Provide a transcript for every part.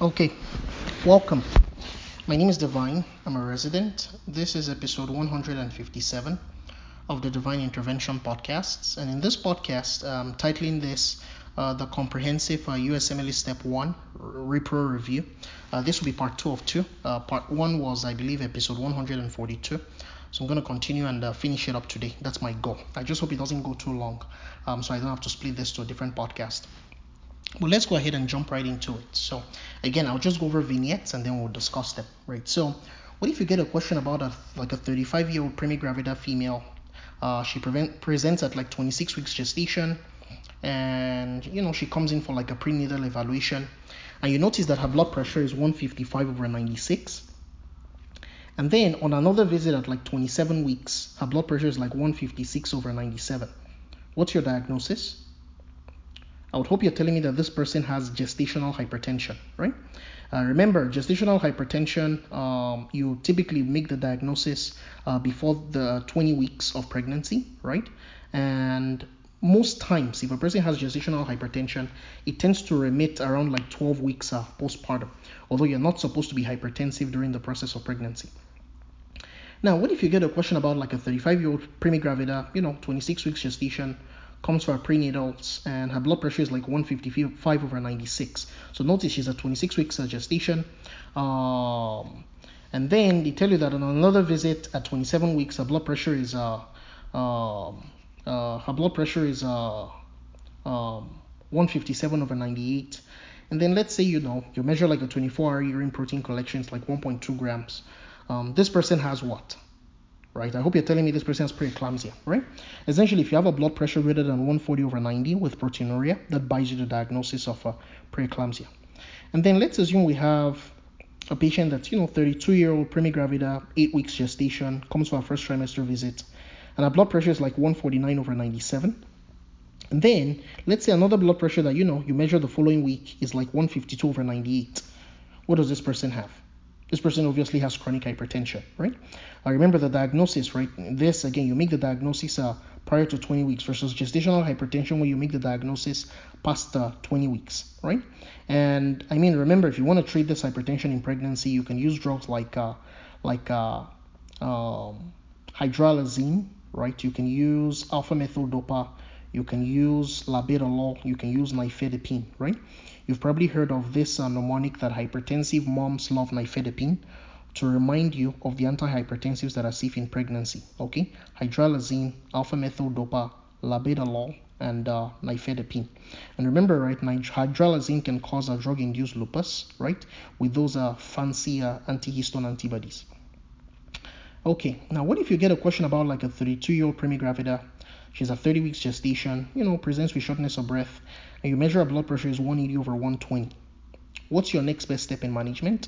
Okay, welcome. My name is Divine. I'm a resident. This is episode 157 of the Divine Intervention Podcasts. And in this podcast, I'm titling this the Comprehensive USMLE Step 1 Repro Review. This will be part 2 of 2. Part 1 was, I believe, episode 142. So I'm going to continue and finish it up today. That's my goal. I just hope it doesn't go too long so I don't have to split this to a different podcast. But let's go ahead and jump right into it. So again, I'll just go over vignettes and then we'll discuss them, right? So what if you get a question about a 35-year-old primigravida female? She presents at 26 weeks gestation, and she comes in for a prenatal evaluation, and you notice that her blood pressure is 155/96. And then on another visit at 27 weeks, her blood pressure is 156/97. What's your diagnosis? I would hope you're telling me that this person has gestational hypertension, right? Remember, gestational hypertension, you typically make the diagnosis before the 20 weeks of pregnancy, right? And most times, if a person has gestational hypertension, it tends to remit around 12 weeks postpartum, although you're not supposed to be hypertensive during the process of pregnancy. Now, what if you get a question about a 35-year-old primigravida, 26 weeks gestation, comes for her prenatals, and her blood pressure is 155/96. So notice she's at 26 weeks gestation. And then they tell you that on another visit at 27 weeks, her blood pressure is 157/98. And then let's say you measure a 24-hour urine protein collection, it's 1.2 grams. This person has what? Right? I hope you're telling me this person has preeclampsia, right? Essentially, if you have a blood pressure greater than 140/90 with proteinuria, that buys you the diagnosis of preeclampsia. And then let's assume we have a patient that's 32-year-old primigravida, 8 weeks gestation, comes for a first trimester visit, and her blood pressure is 149/97. And then let's say another blood pressure that you measure the following week is 152/98. What does this person have? This person obviously has chronic hypertension, right? Remember the diagnosis, right? This, again, you make the diagnosis prior to 20 weeks versus gestational hypertension where you make the diagnosis past 20 weeks, right? And remember, if you want to treat this hypertension in pregnancy, you can use drugs like hydralazine, right? You can use alpha-methyl-dopa, you can use labetalol, you can use nifedipine, right? You've probably heard of this mnemonic that hypertensive moms love nifedipine, to remind you of the antihypertensives that are safe in pregnancy, okay? Hydralazine, alpha-methyl-dopa, labetalol, and nifedipine. And remember, right, hydralazine can cause a drug-induced lupus, right, with those fancy antihistone antibodies. Okay, now what if you get a question about a 32-year-old primigravida? She's at 30 weeks gestation, presents with shortness of breath, and you measure her blood pressure is 180/120. What's your next best step in management?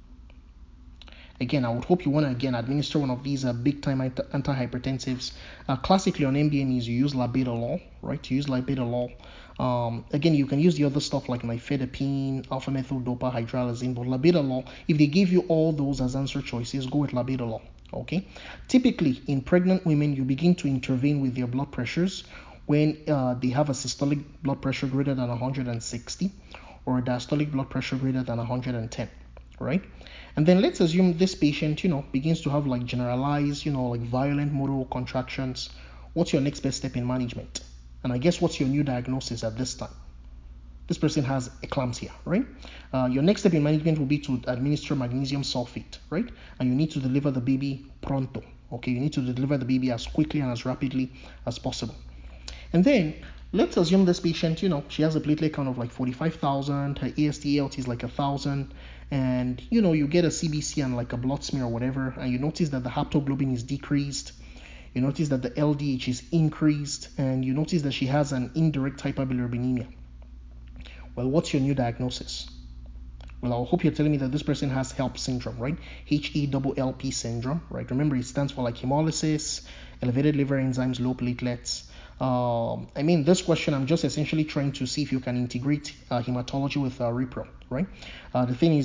Again, I would hope you want to administer one of these big-time antihypertensives. Classically on MDMEs, you use labetalol, right? You use labetalol. Again, you can use the other stuff like nifedipine, alpha-methyl-dopa, hydralazine, but labetalol, if they give you all those as answer choices, go with labetalol. Okay. Typically, in pregnant women, you begin to intervene with their blood pressures when they have a systolic blood pressure greater than 160 or a diastolic blood pressure greater than 110, right? And then let's assume this patient, begins to have generalized, violent motor contractions. What's your next best step in management? And I guess what's your new diagnosis at this time? This person has eclampsia, right? Your next step in management will be to administer magnesium sulfate, right? And you need to deliver the baby pronto, okay? You need to deliver the baby as quickly and as rapidly as possible. And then let's assume this patient, she has a platelet count of 45,000, her AST ALT is 1,000, and you get a CBC and a blood smear or whatever, and you notice that the haptoglobin is decreased, you notice that the LDH is increased, and you notice that she has an indirect hyperbilirubinemia. Well, what's your new diagnosis? Well, I hope you're telling me that this person has HELLP syndrome, right? HELLP syndrome, right? Remember, it stands for hemolysis, elevated liver enzymes, low platelets. This question, I'm just essentially trying to see if you can integrate hematology with repro, right? The thing is,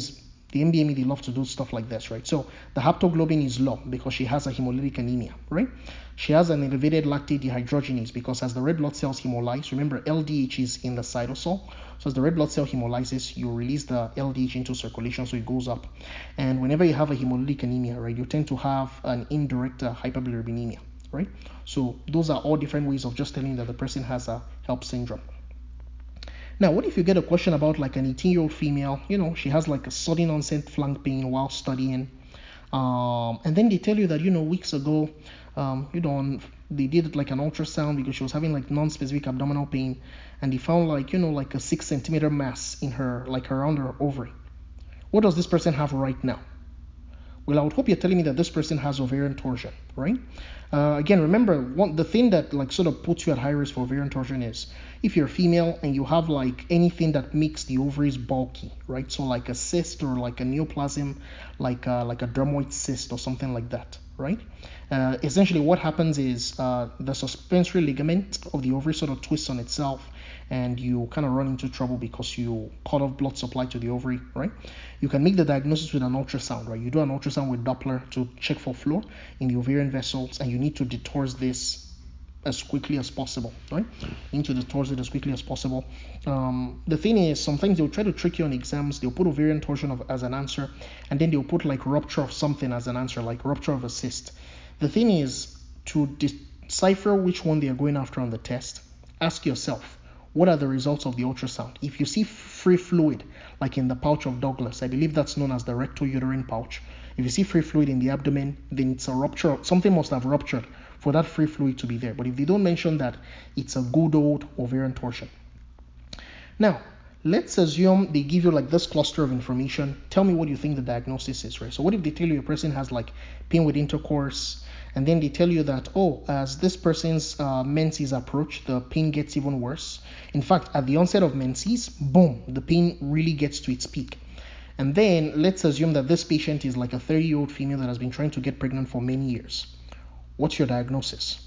The MBME, they love to do stuff like this, right? So the haptoglobin is low because she has a hemolytic anemia, right? She has an elevated lactate dehydrogenase because as the red blood cells hemolyze, remember LDH is in the cytosol. So as the red blood cell hemolyzes, you release the LDH into circulation, so it goes up. And whenever you have a hemolytic anemia, right, you tend to have an indirect hyperbilirubinemia, right? So those are all different ways of just telling that the person has a HELLP syndrome. Now, what if you get a question about like an 18-year-old female, she has like a sudden onset flank pain while studying, and then they tell you that, weeks ago, they did like an ultrasound because she was having like non-specific abdominal pain, and they found like, like a 6-centimeter mass in her, like around her ovary. What does this person have right now? Well, I would hope you're telling me that this person has ovarian torsion, right? Again, remember, the thing that like sort of puts you at high risk for ovarian torsion is if you're female and you have like anything that makes the ovaries bulky, right? So like a cyst or like a neoplasm, like a dermoid cyst or something like that, right? Essentially what happens is the suspensory ligament of the ovary sort of twists on itself, and you kind of run into trouble because you cut off blood supply to the ovary, right? You can make the diagnosis with an ultrasound, right? You do an ultrasound with Doppler to check for flow in the ovarian vessels, and you need to detorse this as quickly as possible, right? You need to detorse it as quickly as possible. The thing is, sometimes they'll try to trick you on exams. They'll put ovarian torsion as an answer, and then they'll put like rupture of something as an answer, like rupture of a cyst. The thing is, to decipher which one they are going after on the test, ask yourself, what are the results of the ultrasound? If you see free fluid, like in the pouch of Douglas, I believe that's known as the rectouterine pouch. If you see free fluid in the abdomen, then it's a rupture. Something must have ruptured for that free fluid to be there. But if they don't mention that, it's a good old ovarian torsion. Now, let's assume they give you like this cluster of information. Tell me what you think the diagnosis is, right? So what if they tell you a person has like pain with intercourse, and then they tell you that, as this person's menses approach, the pain gets even worse. In fact, at the onset of menses, boom, the pain really gets to its peak. And then let's assume that this patient is like a 30-year-old female that has been trying to get pregnant for many years. What's your diagnosis?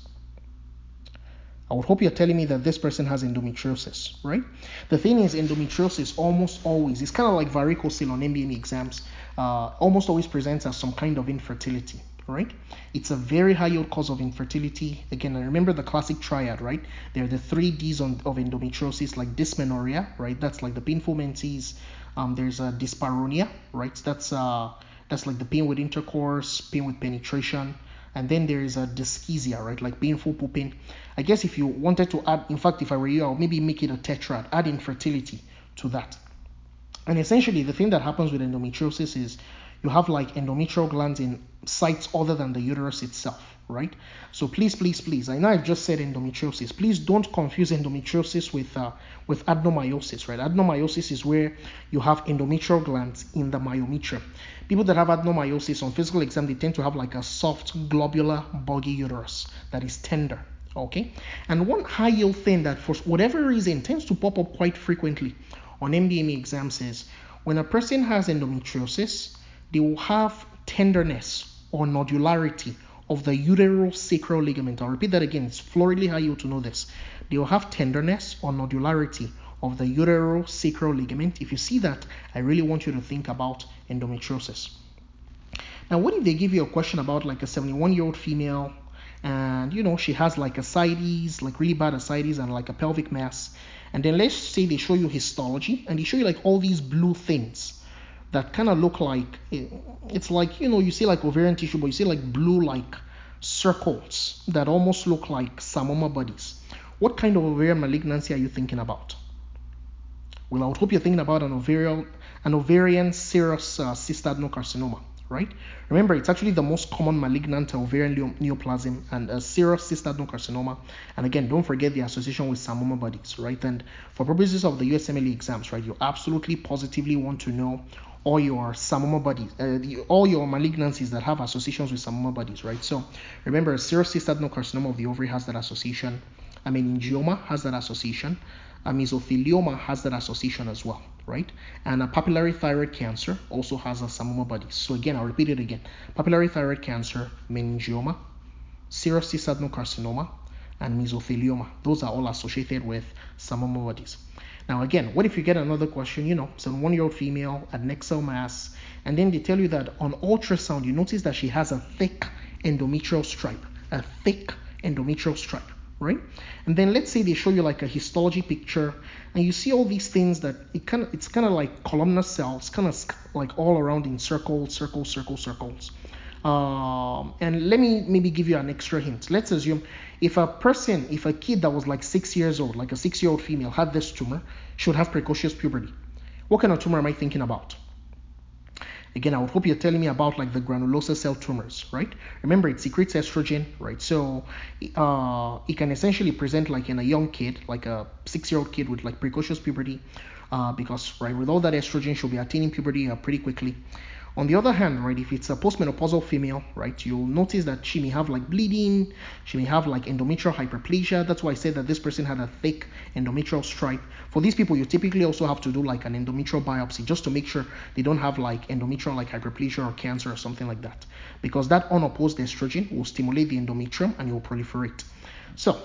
I would hope you're telling me that this person has endometriosis, right? The thing is, endometriosis almost always, it's kind of like varicocele on MBME exams, almost always presents as some kind of infertility, right? It's a very high yield cause of infertility. Again, I remember the classic triad, right? There are the 3 Ds of endometriosis, like dysmenorrhea, right? That's like the painful menses. There's a dyspareunia, right? That's like the pain with intercourse, pain with penetration. And then there is a dysesthesia, right? Like painful pooping. I guess if you wanted to add, in fact, if I were you, I'll maybe make it a tetrad, add infertility to that. And essentially, the thing that happens with endometriosis is you have like endometrial glands in sites other than the uterus itself, right? So please, I know I've just said endometriosis. Please don't confuse endometriosis with adenomyosis, right? Adenomyosis is where you have endometrial glands in the myometrium. People that have adenomyosis on physical exam, they tend to have like a soft, globular, buggy uterus that is tender, okay? And one high yield thing that for whatever reason tends to pop up quite frequently on MBME exams is when a person has endometriosis, they will have tenderness or nodularity of the uterosacral ligament. I'll repeat that again. It's floridly high yield to know this. They will have tenderness or nodularity of the uterosacral ligament. If you see that, I really want you to think about endometriosis. Now, what if they give you a question about like a 71-year-old female, and she has like ascites, like really bad ascites, and like a pelvic mass, and then let's say they show you histology and they show you like all these blue things that kind of look like, it's like, you see like ovarian tissue, but you see like blue like circles that almost look like Samoma bodies. What kind of ovarian malignancy are you thinking about? Well, I would hope you're thinking about an ovarian serous cystadenocarcinoma, right? Remember, it's actually the most common malignant ovarian neoplasm and a serous cystadenocarcinoma. And again, don't forget the association with Samoma bodies, right? And for purposes of the USMLE exams, right, you absolutely positively want to know all your Samoma bodies, all your malignancies that have associations with Samoma bodies, right? So remember, serous cystadenocarcinoma of the ovary has that association. A meningioma has that association. A mesothelioma has that association as well, right? And a papillary thyroid cancer also has a Samoma body. So again, I'll repeat it again. Papillary thyroid cancer, meningioma, serous cystadenocarcinoma, and mesothelioma. Those are all associated with Samoma bodies. Now again, what if you get another question, it's a 1-year-old female, adnexal mass, and then they tell you that on ultrasound, you notice that she has a thick endometrial stripe, right? And then let's say they show you like a histology picture, and you see all these things that it's kind of like columnar cells, kind of like all around in circles. And let me maybe give you an extra hint. Let's assume if a kid that was like 6 years old, like a 6-year-old female, had this tumor, she would have precocious puberty. What kind of tumor am I thinking about? Again, I would hope you're telling me about like the granulosa cell tumors, right? Remember, it secretes estrogen, right? So it can essentially present like in a young kid, like a 6-year-old kid with like precocious puberty, because right, with all that estrogen, she'll be attaining puberty pretty quickly. On the other hand, right, if it's a postmenopausal female, right, you'll notice that she may have like bleeding, she may have like endometrial hyperplasia. That's why I said that this person had a thick endometrial stripe. For these people, you typically also have to do like an endometrial biopsy just to make sure they don't have like endometrial like hyperplasia or cancer or something like that. Because that unopposed estrogen will stimulate the endometrium and it will proliferate. So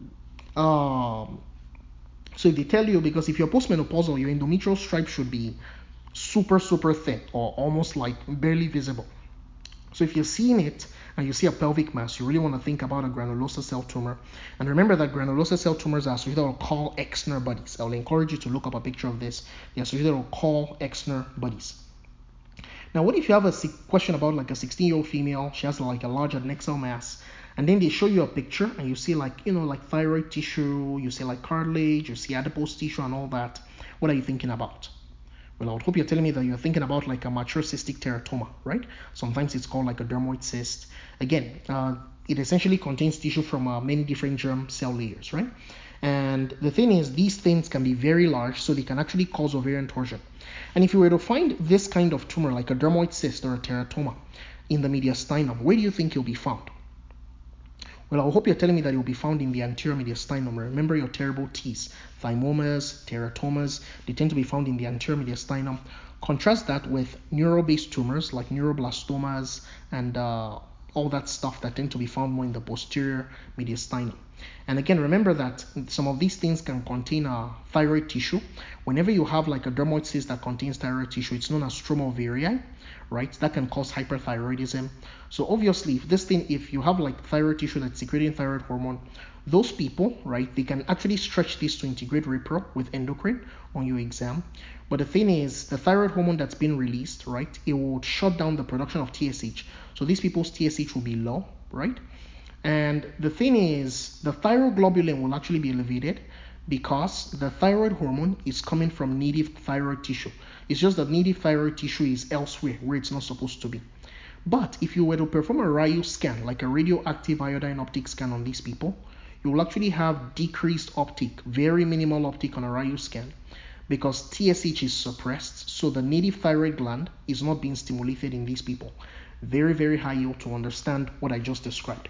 if they tell you, because if you're postmenopausal, your endometrial stripe should be super thin or almost like barely visible. So if you're seeing it and you see a pelvic mass, you really want to think about a granulosa cell tumor. And remember that granulosa cell tumors are associated with Call Exner bodies. I will encourage you to look up a picture of this. They're associated with Call Exner bodies. Now, what if you have a question about like a 16-year-old female? She has like a large adnexal mass, and then they show you a picture and you see like like thyroid tissue, you see like cartilage, you see adipose tissue and all that. What are you thinking about? Well, I would hope you're telling me that you're thinking about like a mature cystic teratoma, right? Sometimes it's called like a dermoid cyst. Again, it essentially contains tissue from many different germ cell layers, right? And the thing is, these things can be very large, so they can actually cause ovarian torsion. And if you were to find this kind of tumor, like a dermoid cyst or a teratoma, in the mediastinum, where do you think it'll be found? Well, I hope you're telling me that it will be found in the anterior mediastinum. Remember your terrible T's. Thymomas, teratomas, they tend to be found in the anterior mediastinum. Contrast that with neural-based tumors like neuroblastomas and all that stuff that tend to be found more in the posterior mediastinum. And again, remember that some of these things can contain thyroid tissue. Whenever you have like a dermoid cyst that contains thyroid tissue, it's known as stroma ovarii, right? That can cause hyperthyroidism. So obviously, if you have like thyroid tissue that's secreting thyroid hormone, those people, right, they can actually stretch this to integrate repro with endocrine on your exam. But the thing is, the thyroid hormone that's been released, right, it will shut down the production of TSH. So these people's TSH will be low, right? And the thing is, the thyroglobulin will actually be elevated because the thyroid hormone is coming from native thyroid tissue. It's just that native thyroid tissue is elsewhere where it's not supposed to be. But if you were to perform a RIO scan, like a radioactive iodine uptake scan on these people, you will actually have decreased uptake, very minimal uptake on a RIO scan, because TSH is suppressed, so the native thyroid gland is not being stimulated in these people. Very, very high yield to understand what I just described.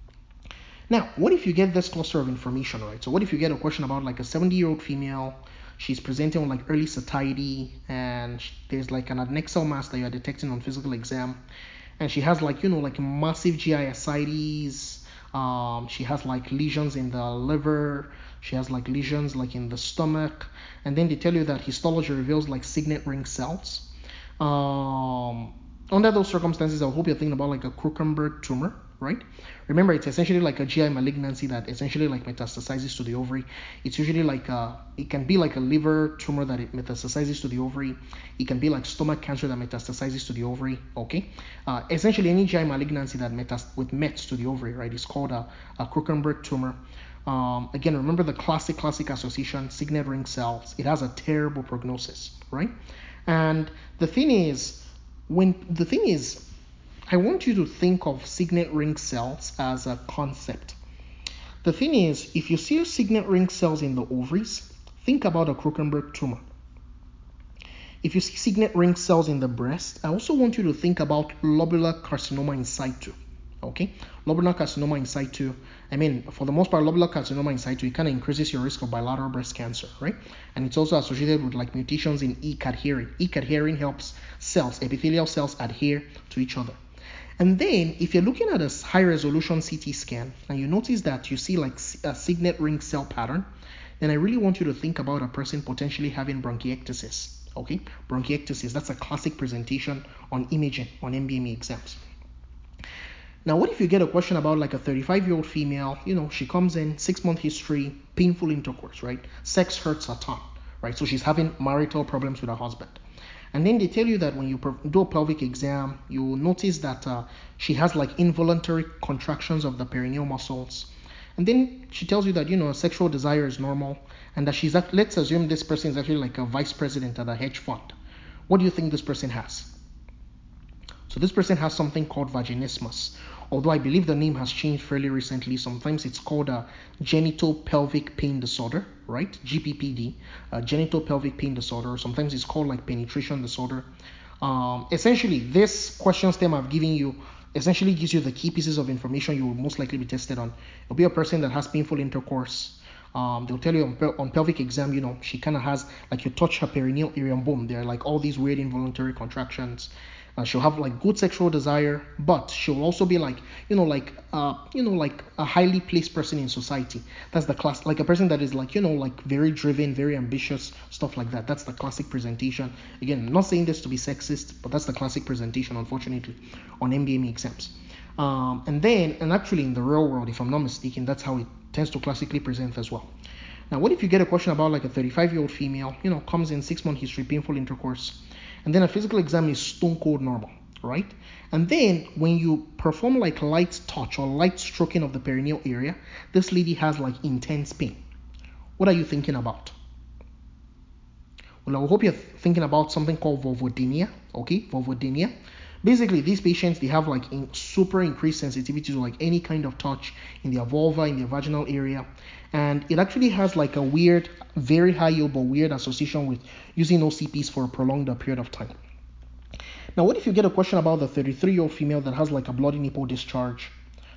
Now, what if you get this cluster of information, right? So what if you get a question about like a 70-year-old female, she's presenting on like early satiety, and there's like an adnexal mass that you're detecting on physical exam, and she has like, like massive GI ascites, she has like lesions in the liver, she has like lesions like in the stomach, and then they tell you that histology reveals like signet ring cells. Under those circumstances, I hope you're thinking about like a Krukenberg tumor, right? Remember, it's essentially like a GI malignancy that essentially like metastasizes to the ovary. It's usually like it can be like a liver tumor that it metastasizes to the ovary. It can be like stomach cancer that metastasizes to the ovary, okay? Essentially, any GI malignancy that with mets to the ovary, right, is called a Krukenberg tumor. Again, remember the classic association, signet ring cells. It has a terrible prognosis, right? And the thing is, I want you to think of signet ring cells as a concept. The thing is, if you see signet ring cells in the ovaries, think about a Krukenberg tumor. If you see signet ring cells in the breast, I also want you to think about lobular carcinoma in situ. Okay, lobular carcinoma in situ. I mean, for the most part, lobular carcinoma in situ, it kind of increases your risk of bilateral breast cancer, right? And it's also associated with like mutations in E-cadherin. E-cadherin helps cells, epithelial cells, adhere to each other. And then, if you're looking at a high-resolution CT scan and you notice that you see like a signet ring cell pattern, then I really want you to think about a person potentially having bronchiectasis. Okay, bronchiectasis, that's a classic presentation on imaging on MBME exams. Now, what if you get a question about like a 35-year-old female, she comes in, 6-month history, painful intercourse, right? Sex hurts a ton, right? So she's having marital problems with her husband. And then they tell you that when you do a pelvic exam, you will notice that she has like involuntary contractions of the perineal muscles. And then she tells you that, sexual desire is normal and that she's, let's assume this person is actually like a vice president at a hedge fund. What do you think this person has? So this person has something called vaginismus. Although I believe the name has changed fairly recently. Sometimes it's called a genital pelvic pain disorder, right? GPPD, genital pelvic pain disorder. Or sometimes it's called like penetration disorder. Essentially, this question stem I've given you essentially gives you the key pieces of information you will most likely be tested on. It'll be a person that has painful intercourse. They'll tell you on pelvic exam, she kind of has, like, you touch her perineal area and boom, there are like all these weird involuntary contractions. She'll have like good sexual desire, but she'll also be like, like a highly placed person in society. That's the class, like a person that is like, like very driven, very ambitious, stuff like that. That's the classic presentation. Again, I'm not saying this to be sexist, but that's the classic presentation, unfortunately, on MBME exams. And actually in the real world, if I'm not mistaken, that's how it tends to classically present as well. Now, what if you get a question about like a 35-year-old female, comes in, 6-month history, painful intercourse, and then a physical exam is stone cold normal, right? And then when you perform like light touch or light stroking of the perineal area, this lady has like intense pain. What are you thinking about? Well, I hope you're thinking about something called vulvodynia, okay? Vulvodynia. Basically, these patients, they have like super increased sensitivity to like any kind of touch in their vulva, in their vaginal area. And it actually has like a weird, very high yield but weird association with using OCPs for a prolonged period of time. Now, what if you get a question about the 33-year-old female that has like a bloody nipple discharge?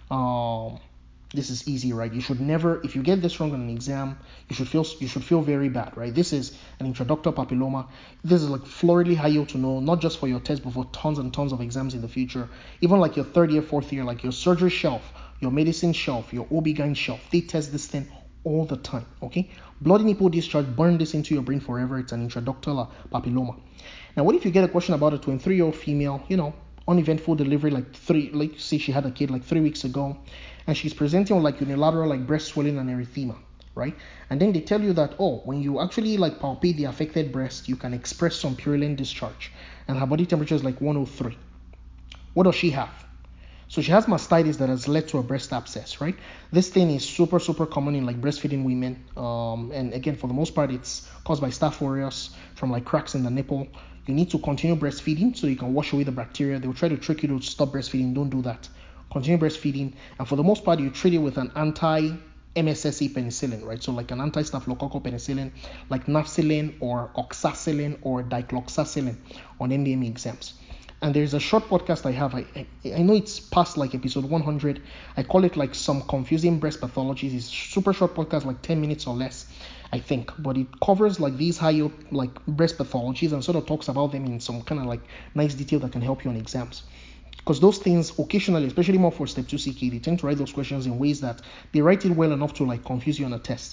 This is easy, right? You should never, if you get this wrong on an exam, you should feel very bad, right? This is an intraductal papilloma. This is like floridly high yield to know, not just for your test, but for tons and tons of exams in the future. Even like your 3rd year, 4th year, like your surgery shelf, your medicine shelf, your OB-GYN shelf, they test this thing all the time, okay? Bloody nipple discharge, burn this into your brain forever. It's an intraductal papilloma. Now, what if you get a question about a 23-year-old female, uneventful delivery, like say she had a kid like 3 weeks ago, and she's presenting with like unilateral like breast swelling and erythema, right? And then they tell you that, when you actually like palpate the affected breast, you can express some purulent discharge, and her body temperature is like 103. What does she have? So she has mastitis that has led to a breast abscess, right? This thing is super, super common in like breastfeeding women. And again, for the most part, it's caused by Staph aureus from like cracks in the nipple. You need to continue breastfeeding so you can wash away the bacteria. They'll try to trick you to stop breastfeeding. Don't do that. Continue breastfeeding. And for the most part, you treat it with an anti-MSSA penicillin, right? So like an anti-staphylococcal penicillin, like nafcillin or oxacillin or dicloxacillin on MBME exams. And there's a short podcast I have. I know it's past like episode 100. I call it like some confusing breast pathologies. It's super short podcast, like 10 minutes or less, I think. But it covers like these high yield like breast pathologies and sort of talks about them in some kind of like nice detail that can help you on exams. Because those things occasionally, especially more for step 2CK, they tend to write those questions in ways that they write it well enough to like confuse you on a test.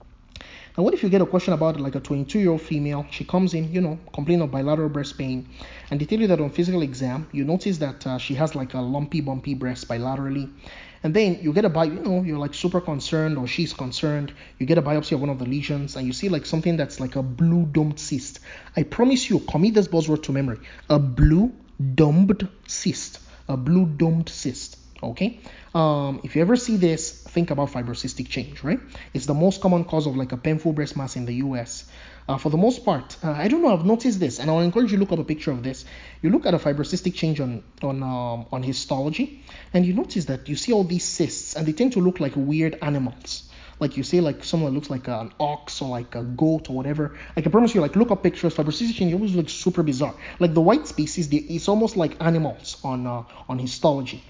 Now, what if you get a question about like a 22-year-old female? She comes in, complaining of bilateral breast pain, and they tell you that on physical exam, you notice that she has like a lumpy, bumpy breast bilaterally, and then you get a biopsy. You're like super concerned, or she's concerned. You get a biopsy of one of the lesions, and you see like something that's like a blue domed cyst. I promise you, commit this buzzword to memory: a blue domed cyst, a blue domed cyst. Okay. If you ever see this, think about fibrocystic change, right? It's the most common cause of like a painful breast mass in the US. For the most part, I don't know, I've noticed this, and I'll encourage you to look up a picture of this. You look at a fibrocystic change on histology, and you notice that you see all these cysts, and they tend to look like weird animals. Like you say, like someone looks like an ox or like a goat or whatever. Like I promise you, like look up pictures. Fibrocystic change always looks super bizarre. Like the white species, it's almost like animals on histology.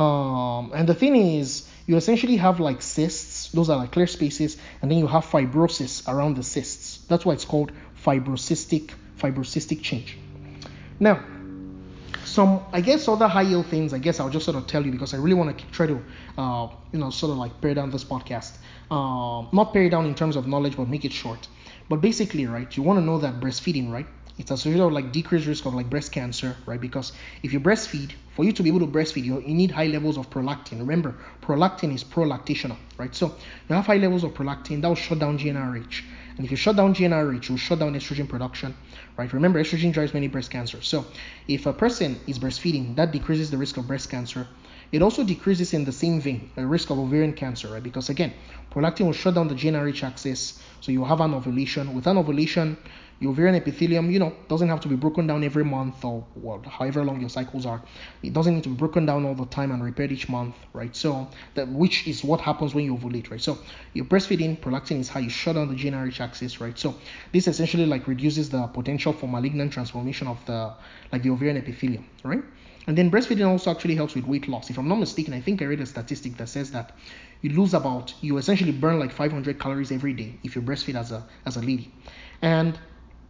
And the thing is, you essentially have like cysts. Those are like clear spaces, and then you have fibrosis around the cysts. That's why it's called fibrocystic change. Now, Some, I guess, other high yield things, I guess I'll just sort of tell you because I really want to try to, sort of like pare down this podcast. Not pare it down in terms of knowledge, but make it short. But basically, right, you want to know that breastfeeding, right, it's associated with like decreased risk of like breast cancer, right? Because if you breastfeed, for you to be able to breastfeed, you need high levels of prolactin. Remember, prolactin is prolactational, right? So you have high levels of prolactin, that will shut down GnRH. And if you shut down GnRH, you will shut down estrogen production, right? Remember, estrogen drives many breast cancers. So if a person is breastfeeding, that decreases the risk of breast cancer. It also decreases in the same vein the risk of ovarian cancer, right? Because again, prolactin will shut down the GnRH axis, so you have an ovulation. With an ovulation, your ovarian epithelium, doesn't have to be broken down every month or however long your cycles are. It doesn't need to be broken down all the time and repaired each month, right? So which is what happens when you ovulate, right? So you're breastfeeding, prolactin is high, you shut down the GnRH axis, right? So this essentially like reduces the potential for malignant transformation of the ovarian epithelium, right? And then breastfeeding also actually helps with weight loss. If I'm not mistaken, I think I read a statistic that says that you essentially burn like 500 calories every day if you breastfeed as a lady. And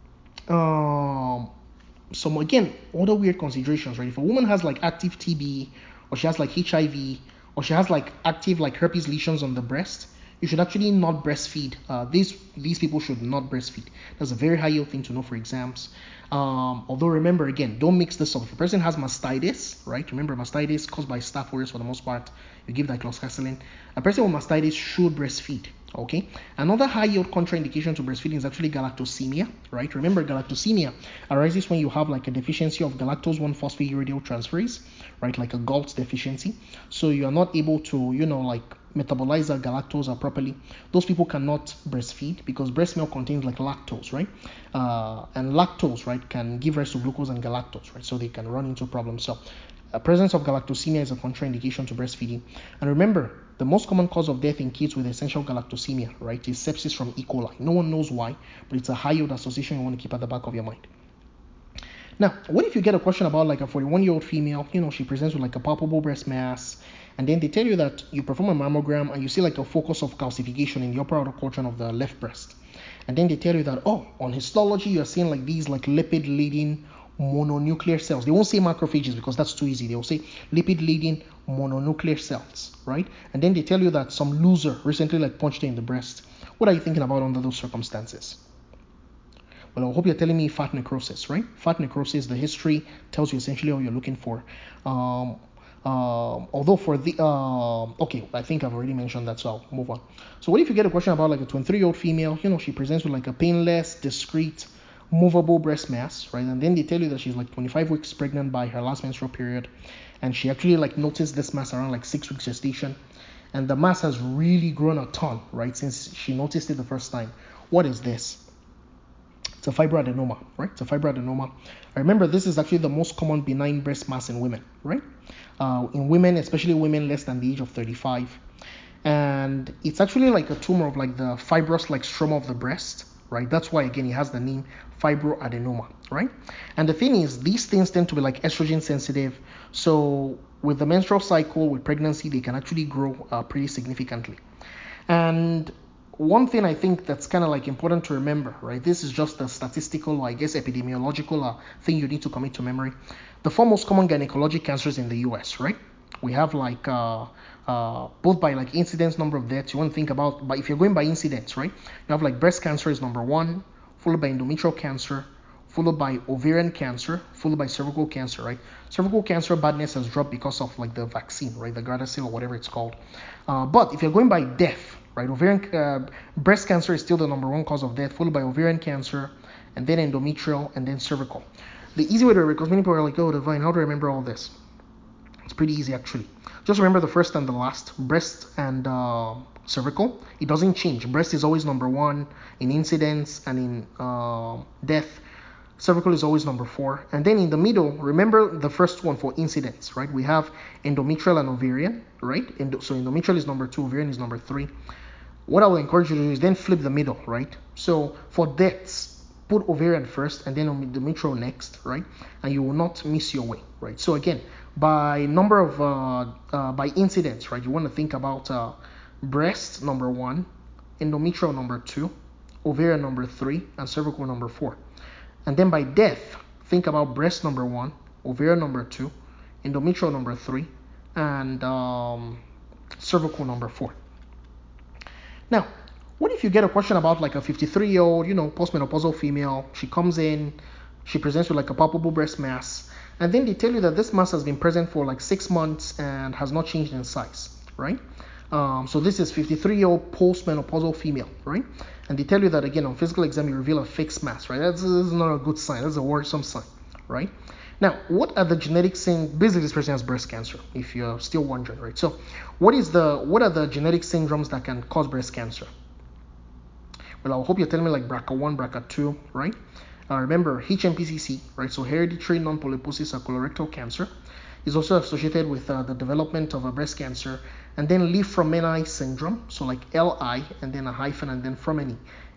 some, again, other weird considerations, right? If a woman has like active TB, or she has like HIV, or she has like active like herpes lesions on the breast, you should actually not breastfeed. These people should not breastfeed. That's a very high yield thing to know for exams. Although remember, again, don't mix this up. If a person has mastitis, right? Remember, mastitis caused by staph aureus for the most part, you give dicloxacillin. A person with mastitis should breastfeed. Okay. Another high yield contraindication to breastfeeding is actually galactosemia, right? Remember, galactosemia arises when you have like a deficiency of galactose 1-phosphate uridyl transferase, right? Like a GALT deficiency. So you are not able to, metabolize that galactose properly. Those people cannot breastfeed because breast milk contains like lactose, right? And lactose, right, can give rise to glucose and galactose, right? So they can run into problems. So a presence of galactosemia is a contraindication to breastfeeding. And remember, the most common cause of death in kids with essential galactosemia, right, is sepsis from E. coli. No one knows why, but it's a high yield association you want to keep at the back of your mind. Now, what if you get a question about like a 41-year-old female, she presents with like a palpable breast mass, and then they tell you that you perform a mammogram and you see like a focus of calcification in the upper outer quadrant of the left breast. And then they tell you that, on histology, you're seeing like these like lipid-laden mononuclear cells. They won't say macrophages because that's too easy. They'll say lipid-laden mononuclear cells, right? And then they tell you that some loser recently like punched you in the breast. What are you thinking about under those circumstances? Well, I hope you're telling me fat necrosis, right? Fat necrosis, the history tells you essentially what you're looking for. Although for the okay, I think I've already mentioned that, so I'll move on. So what if you get a question about like a 23-year-old female, she presents with like a painless, discrete, movable breast mass, right? And then they tell you that she's like 25 weeks pregnant by her last menstrual period, and she actually like noticed this mass around like 6 weeks gestation, and the mass has really grown a ton, right, since she noticed it the first time. What is this? It's a fibroadenoma, right? It's a fibroadenoma. I remember this is actually the most common benign breast mass in women, right? In women, especially women less than the age of 35. And it's actually like a tumor of like the fibrous like stroma of the breast, right? That's why, again, it has the name fibroadenoma, right? And the thing is, these things tend to be like estrogen sensitive. So with the menstrual cycle, with pregnancy, they can actually grow pretty significantly. And one thing I think that's kind of like important to remember, right? This is just a statistical, or I guess epidemiological thing you need to commit to memory. The 4 most common gynecologic cancers in the US, right? We have like both by like incidence, number of deaths. You want to think about, but if you're going by incidence, right? You have like breast cancer is number 1, followed by endometrial cancer, followed by ovarian cancer, followed by cervical cancer, right? Cervical cancer badness has dropped because of like the vaccine, right? The Gardasil or whatever it's called. But if you're going by death, right, breast cancer is still the number 1 cause of death, followed by ovarian cancer, and then endometrial, and then cervical. The easy way to remember, because many people are like, oh, Divine, how do I remember all this? It's pretty easy, actually. Just remember the first and the last, breast and cervical. It doesn't change. Breast is always number 1 in incidence and in death. Cervical is always number 4. And then in the middle, remember the first one for incidence, right? We have endometrial and ovarian, right? So endometrial is number 2, ovarian is number 3. What I will encourage you to do is then flip the middle, right? So for deaths, put ovarian first and then endometrial next, right? And you will not miss your way, right? So again, by number of, by incidence, right? You want to think about breast number 1, endometrial number 2, ovarian number 3, and cervical number 4. And then by death, think about breast number 1, ovarian number 2, endometrial number 3, and cervical number 4. Now, what if you get a question about like a 53-year-old, postmenopausal female? She comes in, she presents with like a palpable breast mass, and then they tell you that this mass has been present for like 6 months and has not changed in size, right? So this is 53-year-old postmenopausal female, right? And they tell you that again on physical exam you reveal a fixed mass, right? This is not a good sign. That's a worrisome sign, right? Now, what are the genetic syndromes? Basically, this person has breast cancer, if you're still wondering, right? So, what are the genetic syndromes that can cause breast cancer? Well, I hope you're telling me like BRCA1, BRCA2, right? Remember, HNPCC, right? So, hereditary non-polyposis colorectal cancer is also associated with the development of a breast cancer. And then Li-Fraumeni syndrome, so like Li and then a hyphen and then Fraumeni,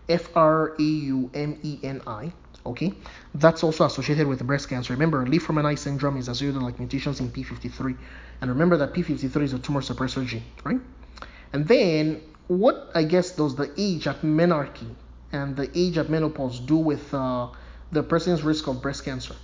Fraumeni, okay? That's also associated with breast cancer. Remember, Li-Fraumeni syndrome is associated with like mutations in P53. And remember that P53 is a tumor suppressor gene, right? And then what, I guess, does the age at menarche and the age at menopause do with the person's risk of breast cancer?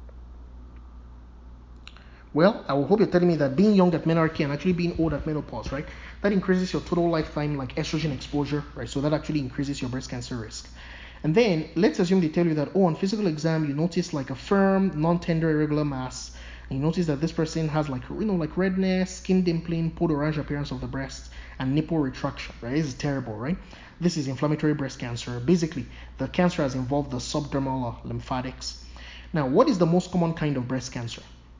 Well, I will hope you're telling me that being young at menarche and actually being old at menopause, right, that increases your total lifetime like estrogen exposure, right? So that actually increases your breast cancer risk. And then let's assume they tell you that, on physical exam you notice like a firm, non-tender, irregular mass, and you notice that this person has like like redness, skin dimpling, pale orange appearance of the breast, and nipple retraction, right? This is terrible, right? This is inflammatory breast cancer. Basically, the cancer has involved the subdermal lymphatics. Now, what is the most common kind of breast cancer?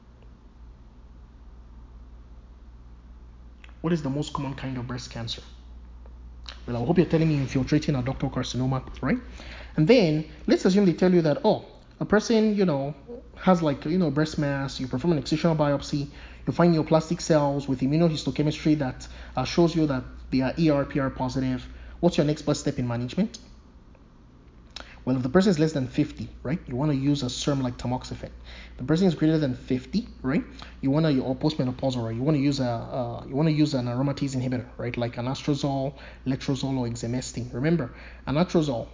What is the most common kind of breast cancer? Well, I hope you're telling me infiltrating adenocarcinoma, right? And then let's assume they tell you that, a person, has like, breast mass, you perform an excisional biopsy, you find neoplastic cells with immunohistochemistry that shows you that they are ER/PR positive. What's your next best step in management? Well, if the person is less than 50, right, you want to use a SERM like tamoxifen. If the person is greater than 50, right, you want to, or postmenopausal, right, you want to use an aromatase inhibitor, right, like anastrozole, letrozole, or exemestane. Remember, anastrozole,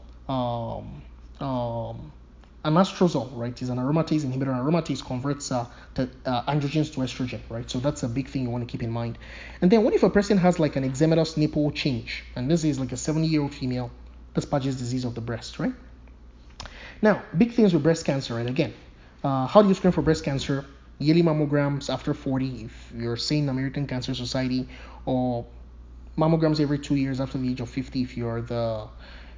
right, is an aromatase inhibitor. Aromatase converts androgens to estrogen, right? So that's a big thing you want to keep in mind. And then what if a person has like an eczematous nipple change, and this is like a 70-year-old female, that's Paget's disease of the breast, right? Now, big things with breast cancer, right? Again, how do you screen for breast cancer? Yearly mammograms after 40, if you're saying American Cancer Society, or mammograms every 2 years after the age of 50, if you're the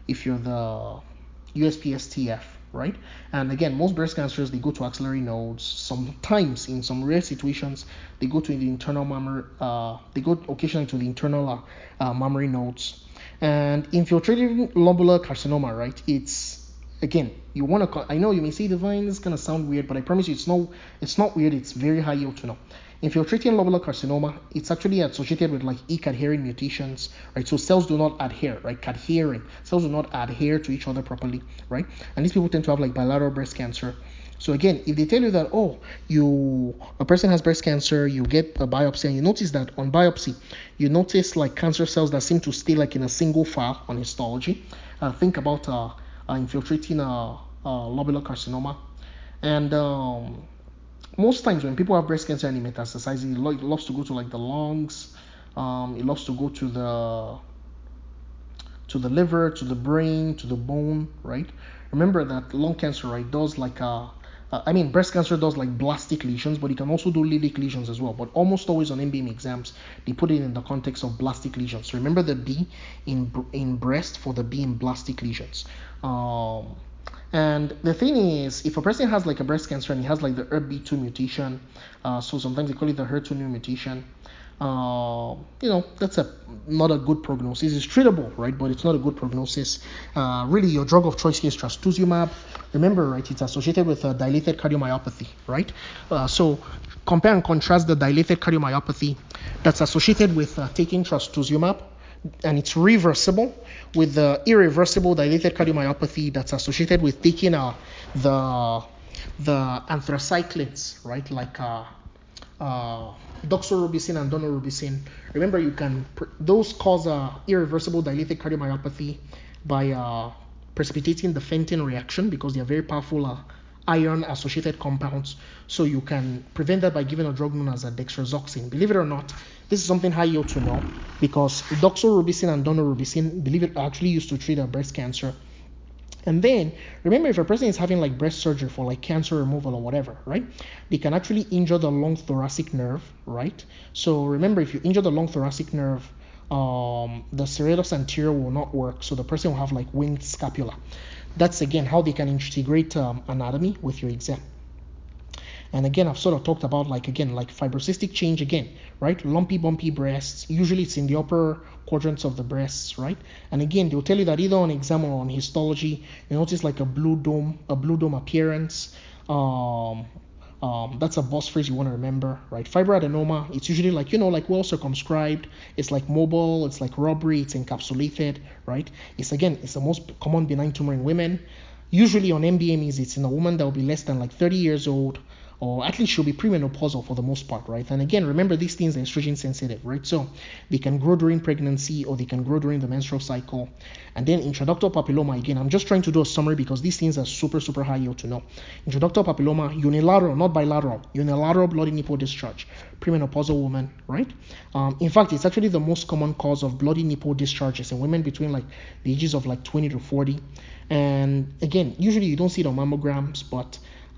USPSTF, right? And again, most breast cancers, they go to axillary nodes. Sometimes, in some rare situations, they go to the internal they go occasionally to the internal mammary nodes. And infiltrating lobular carcinoma, right? It's, again, you want to, I know you may say, Divine, this is going to sound weird, but I promise you it's not weird. It's very high yield to know. Infiltrating lobular carcinoma, it's actually associated with like E-cadherin mutations, right? So cells do not adhere, right? Cadhering. Cells do not adhere to each other properly, right? And these people tend to have like bilateral breast cancer. So again, if they tell you that, a person has breast cancer, you get a biopsy, and you notice that on biopsy, you notice like cancer cells that seem to stay like in a single file on histology. Think about infiltrating lobular carcinoma. And most times when people have breast cancer and it metastasizes, it loves to go to like the lungs, it loves to go to the liver, to the brain, to the bone, right? Remember that lung cancer, right, does like breast cancer does like blastic lesions, but it can also do lytic lesions as well. But almost always on MBM exams, they put it in the context of blastic lesions. So remember the B in breast for the B in blastic lesions. And the thing is, if a person has like a breast cancer and he has like the ERB2 mutation, so sometimes they call it the HER2 new mutation, that's not a good prognosis. It's treatable, right? But it's not a good prognosis. Really, your drug of choice here is trastuzumab. Remember, right? It's associated with dilated cardiomyopathy, right? So compare and contrast the dilated cardiomyopathy that's associated with taking trastuzumab, and it's reversible, with the irreversible dilated cardiomyopathy that's associated with taking the anthracyclines, right? Like doxorubicin and daunorubicin. Remember, those cause irreversible dilated cardiomyopathy by precipitating the Fenton reaction, because they are very powerful iron associated compounds. So you can prevent that by giving a drug known as a dexrazoxine. Believe it or not, this is something high yield to know, because doxorubicin and daunorubicin, believe it, are actually used to treat breast cancer. And then remember, if a person is having like breast surgery for like cancer removal or whatever, right, they can actually injure the long thoracic nerve, right? So remember, if you injure the long thoracic nerve, the serratus anterior will not work, so the person will have like winged scapula. That's again how they can integrate anatomy with your exam. And again, I've sort of talked about like fibrocystic change again, right? Lumpy, bumpy breasts. Usually it's in the upper quadrants of the breasts, right? And again, they'll tell you that either on exam or on histology, you notice like a blue dome appearance. That's a boss phrase you want to remember, right? Fibroadenoma, it's usually like, like well circumscribed. It's like mobile, it's like rubbery, it's encapsulated, right? It's the most common benign tumor in women. Usually on MBMEs, it's in a woman that will be less than like 30 years old, or at least she'll be premenopausal for the most part, right? And again, remember, these things are estrogen sensitive, right? So they can grow during pregnancy or they can grow during the menstrual cycle. And then intraductal papilloma, again, I'm just trying to do a summary because these things are super, super high yield to know. Intraductal papilloma, unilateral, not bilateral, unilateral bloody nipple discharge, premenopausal woman, right? In fact, it's actually the most common cause of bloody nipple discharges in women between like the ages of like 20 to 40. And again, usually you don't see it on mammograms, but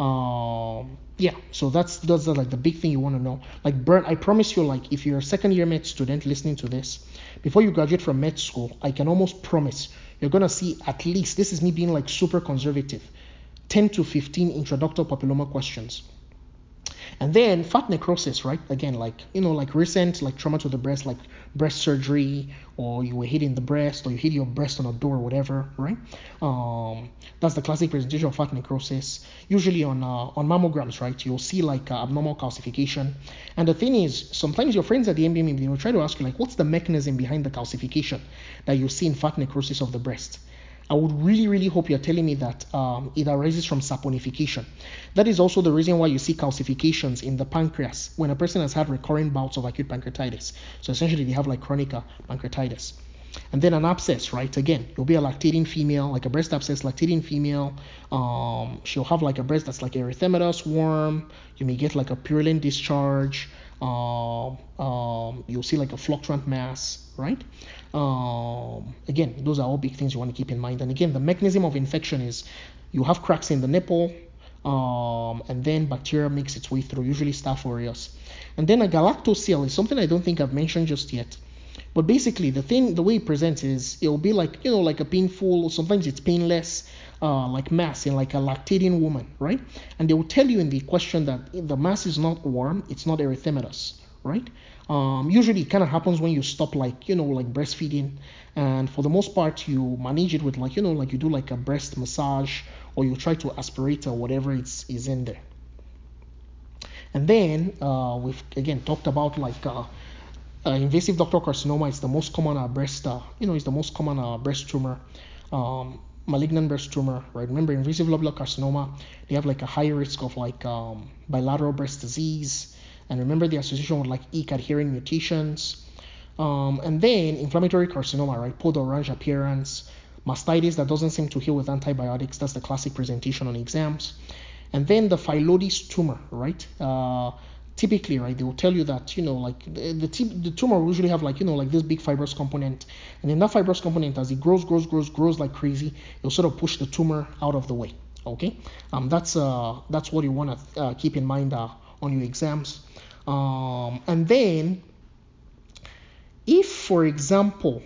yeah, so that's like the big thing you want to know. Like I promise you, like if you're a second year med student listening to this, before you graduate from med school, I can almost promise you're gonna see at least, this is me being like super conservative, 10 to 15 intraductal papilloma questions. And then fat necrosis, right? Again, like recent like trauma to the breast, like breast surgery, or you were hitting the breast, or you hit your breast on a door, or whatever, right? That's the classic presentation of fat necrosis. Usually on mammograms, right? You'll see like abnormal calcification. And the thing is, sometimes your friends at the MBM, they will try to ask you like, what's the mechanism behind the calcification that you see in fat necrosis of the breast? I would really, really hope you're telling me that it arises from saponification. That is also the reason why you see calcifications in the pancreas when a person has had recurring bouts of acute pancreatitis. So essentially, they have like chronic pancreatitis. And then an abscess, right? Again, you'll be a lactating female, like a breast abscess, lactating female. She'll have like a breast that's like erythematous, warm. You may get like a purulent discharge. You'll see like a fluctuant mass, right? Again, those are all big things you want to keep in mind. And again, the mechanism of infection is you have cracks in the nipple, and then bacteria makes its way through, usually Staph aureus. And then a galactocele is something I don't think I've mentioned just yet. But basically, the way it presents is it'll be like, like a painful, sometimes it's painless, like mass in like a lactating woman, right? And they will tell you in the question that the mass is not warm, it's not erythematous, right? Usually it kind of happens when you stop like breastfeeding, and for the most part you manage it with like like you do like a breast massage, or you try to aspirate or whatever is in there. And then we've again talked about like invasive ductal carcinoma is the most common breast, is the most common breast tumor, malignant breast tumor, right? Remember, invasive lobular carcinoma, they have like a high risk of like bilateral breast disease, and remember the association with like EEC adherent mutations. And then inflammatory carcinoma, right? Pod orange appearance, mastitis that doesn't seem to heal with antibiotics. That's the classic presentation on exams. And then the phyllodes tumor, right? Typically, right, they will tell you that like the tumor will usually have like like this big fibrous component, and then that fibrous component, as it grows like crazy, you'll sort of push the tumor out of the way. Okay, that's what you want to keep in mind on your exams. And then if, for example,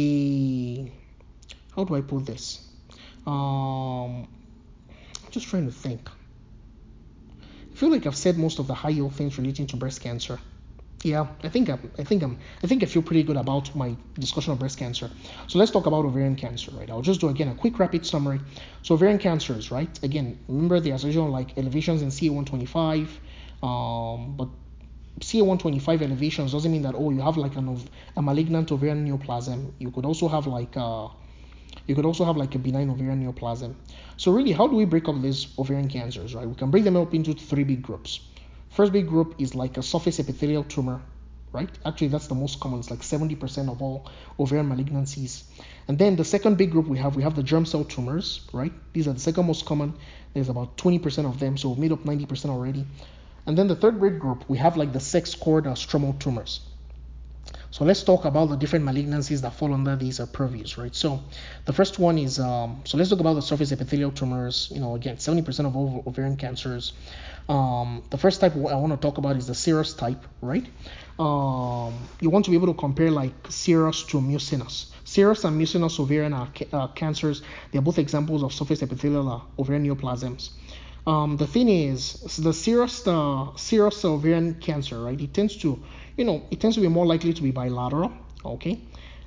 how do I put this? I'm just trying to think. I feel like I've said most of the high yield things relating to breast cancer. Yeah, I think I feel pretty good about my discussion of breast cancer. So let's talk about ovarian cancer, right? I'll just do again a quick rapid summary. So ovarian cancers, right? Again, remember the association like elevations in CA125, but CA125 elevations doesn't mean that you have like a malignant ovarian neoplasm. You could also have like a benign ovarian neoplasm. So really, how do we break up these ovarian cancers, right? We can break them up into three big groups. First big group is like a surface epithelial tumor, right? Actually, that's the most common. It's like 70% of all ovarian malignancies. And then the second big group we have the germ cell tumors, right? These are the second most common. There's about 20% of them, so we've made up 90% already. And then the third big group, we have like the sex cord stromal tumors. So let's talk about the different malignancies that fall under these purviews, right? So the first one is, so let's talk about the surface epithelial tumors. Again, 70% of all ovarian cancers. The first type I want to talk about is the serous type, right? You want to be able to compare like serous to mucinous. Serous and mucinous ovarian cancers, they're both examples of surface epithelial ovarian neoplasms. The thing is, the serous ovarian cancer, right? It tends to be more likely to be bilateral. Okay.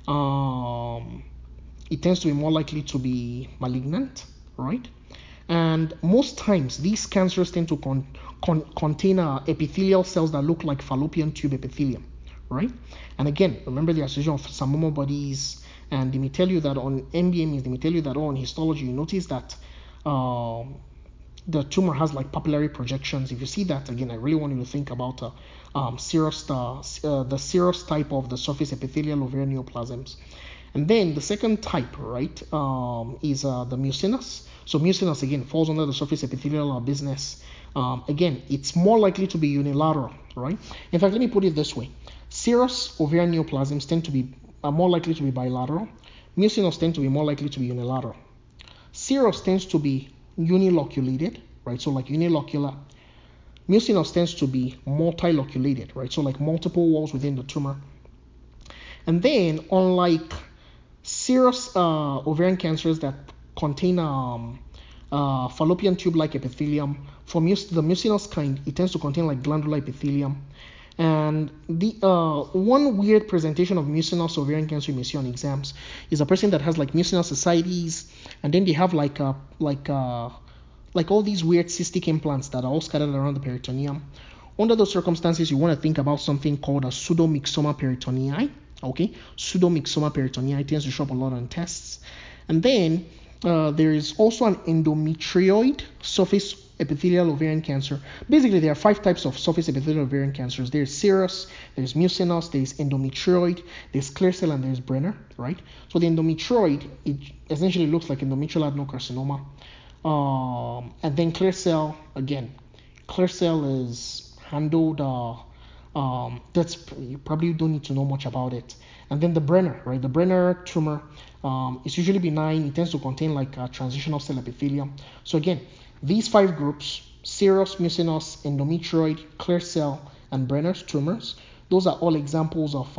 It tends to be more likely to be malignant, right? And most times these cancers tend to contain epithelial cells that look like fallopian tube epithelium, right? And again, remember the association of Samoma bodies, and they may tell you that on MBMs, they may tell you that on histology, you notice that the tumor has like papillary projections. If you see that, again, I really want you to think about the serous type of the surface epithelial ovarian neoplasms. And then the second type, right, is the mucinous. So mucinous, again, falls under the surface epithelial business. Again, it's more likely to be unilateral, right? In fact, let me put it this way. Serous ovarian neoplasms tend to be more likely to be bilateral. Mucinous tend to be more likely to be unilateral. Serous tends to be uniloculated, right? So like unilocular. Mucinous tends to be multiloculated, right? So like multiple walls within the tumor. And then, unlike serous ovarian cancers that contain fallopian tube-like epithelium, for the mucinous kind, it tends to contain like glandular epithelium. And the one weird presentation of mucinous ovarian cancer you may see on exams is a person that has like mucinous ascites, and then they have like all these weird cystic implants that are all scattered around the peritoneum. Under those circumstances, you want to think about something called a pseudomyxoma peritonei. Okay, pseudomyxoma peritonei tends to show up a lot on tests. And then there is also an endometrioid surface epithelial ovarian cancer. Basically, there are 5 types of surface epithelial ovarian cancers. There's serous, there's mucinous, there's endometrioid, there's clear cell, and there's Brenner, right? So the endometrioid, it essentially looks like endometrial adenocarcinoma. And then clear cell, again, clear cell is handled, you probably don't need to know much about it. And then the Brenner, right? The Brenner tumor is usually benign. It tends to contain like transitional cell epithelium. So again, these 5 groups, serous, mucinous, endometrioid, clear cell, and Brenner's tumors, those are all examples of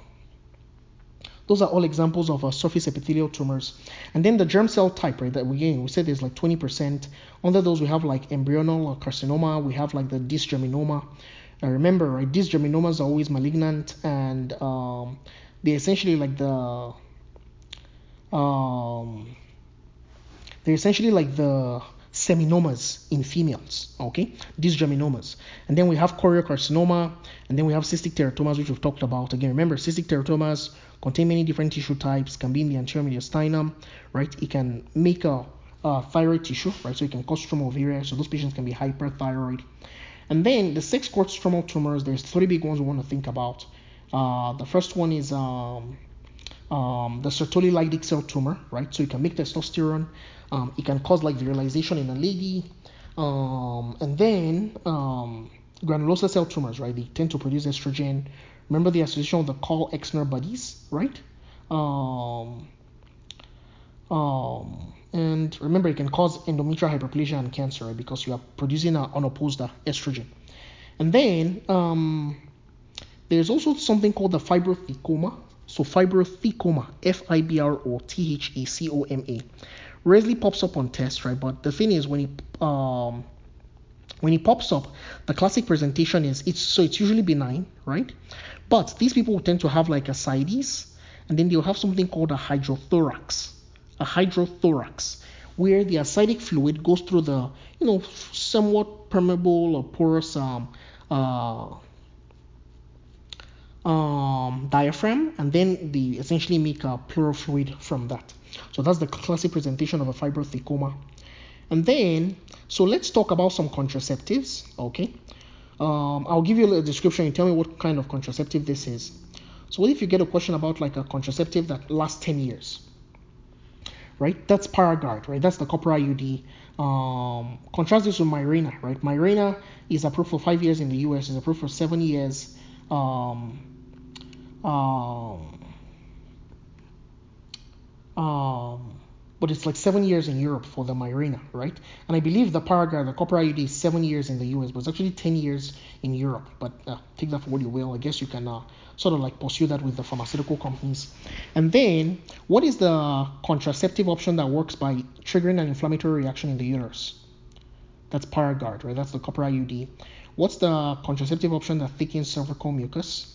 surface epithelial tumors. And then the germ cell type, right, that we said there's like 20%. Under those, we have like embryonal carcinoma, we have like the dysgerminoma. Remember, right, dysgerminomas are always malignant, and they're essentially like the seminomas in females, okay? Dysgerminomas. And then we have choriocarcinoma, and then we have cystic teratomas, which we've talked about. Again, remember, cystic teratomas contain many different tissue types, can be in the anterior mediastinum, right? It can make a thyroid tissue, right? So it can cause stromal so those patients can be hyperthyroid. And then the sex cord stromal tumors, there's 3 big ones we want to think about. The first one is the Sertoli Leydig cell tumor, right? So it can make testosterone. It can cause like virilization in a lady. And then granulosa cell tumors, right? They tend to produce estrogen. Remember the association of the Call-Exner buddies, right? And remember, it can cause endometrial hyperplasia and cancer, right? Because you are producing an unopposed estrogen. And then there's also something called the fibrothecoma. So fibrothecoma, F-I-B-R-O-T-H-E-C-O-M-A, rarely pops up on tests, right? But the thing is, when it pops up, the classic presentation is it's usually benign, right? But these people tend to have like ascites, and then they'll have something called a hydrothorax, where the ascitic fluid goes through the somewhat permeable or porous diaphragm, and then they essentially make a pleural fluid from that. So that's the classic presentation of a fibrothecoma. And then, so let's talk about some contraceptives, okay? I'll give you a description. You tell me what kind of contraceptive this is. So what if you get a question about like a contraceptive that lasts 10 years? Right? That's Paragard, right? That's the copper IUD. Contrast this with Mirena, right? Mirena is approved for 5 years in the US, is approved for 7 years. Um, um, but it's like 7 years in Europe for the Mirena, right? And I believe the Paragard, the copper IUD, is 7 years in the US, but it's actually 10 years in Europe. But take that for what you will. I guess you can sort of like pursue that with the pharmaceutical companies. And then, what is the contraceptive option that works by triggering an inflammatory reaction in the uterus? That's Paragard, right? That's the copper IUD. What's the contraceptive option that thickens cervical mucus?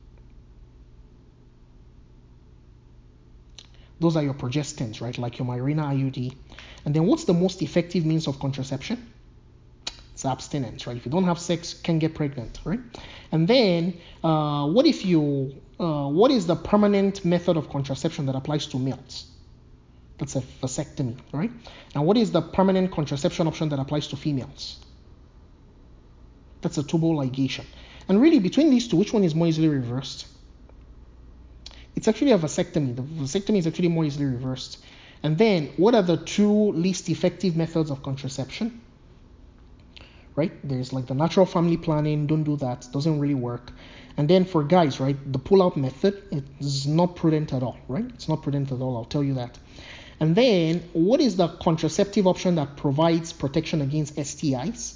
Those are your progestins, right? Like your Mirena IUD. And then what's the most effective means of contraception? It's abstinence, right? If you don't have sex, you can't get pregnant, right? And then what is the permanent method of contraception that applies to males? That's a vasectomy, right? And what is the permanent contraception option that applies to females? That's a tubal ligation. And really, between these two, which one is more easily reversed? It's actually a vasectomy. The vasectomy is actually more easily reversed. And then, what are the two least effective methods of contraception? Right? There's like the natural family planning. Don't do that. Doesn't really work. And then for guys, right, the pull-out method is not prudent at all, right? It's not prudent at all. I'll tell you that. And then, what is the contraceptive option that provides protection against STIs?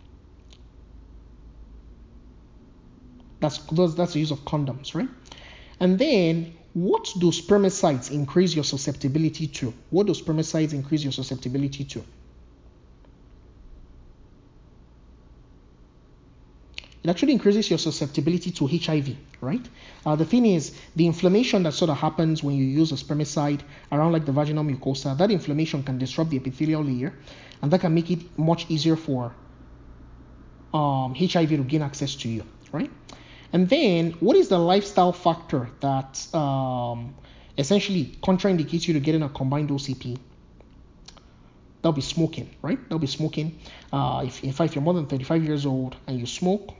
That's the use of condoms, right? And then, what do spermicides increase your susceptibility to? What do spermicides increase your susceptibility to? It actually increases your susceptibility to HIV, right? The thing is, the inflammation that sort of happens when you use a spermicide around like the vaginal mucosa, that inflammation can disrupt the epithelial layer, and that can make it much easier for HIV to gain access to you, right? And then, what is the lifestyle factor that essentially contraindicates you to getting a combined OCP? That'll be smoking, right? That'll be smoking. If you're more than 35 years old and you smoke,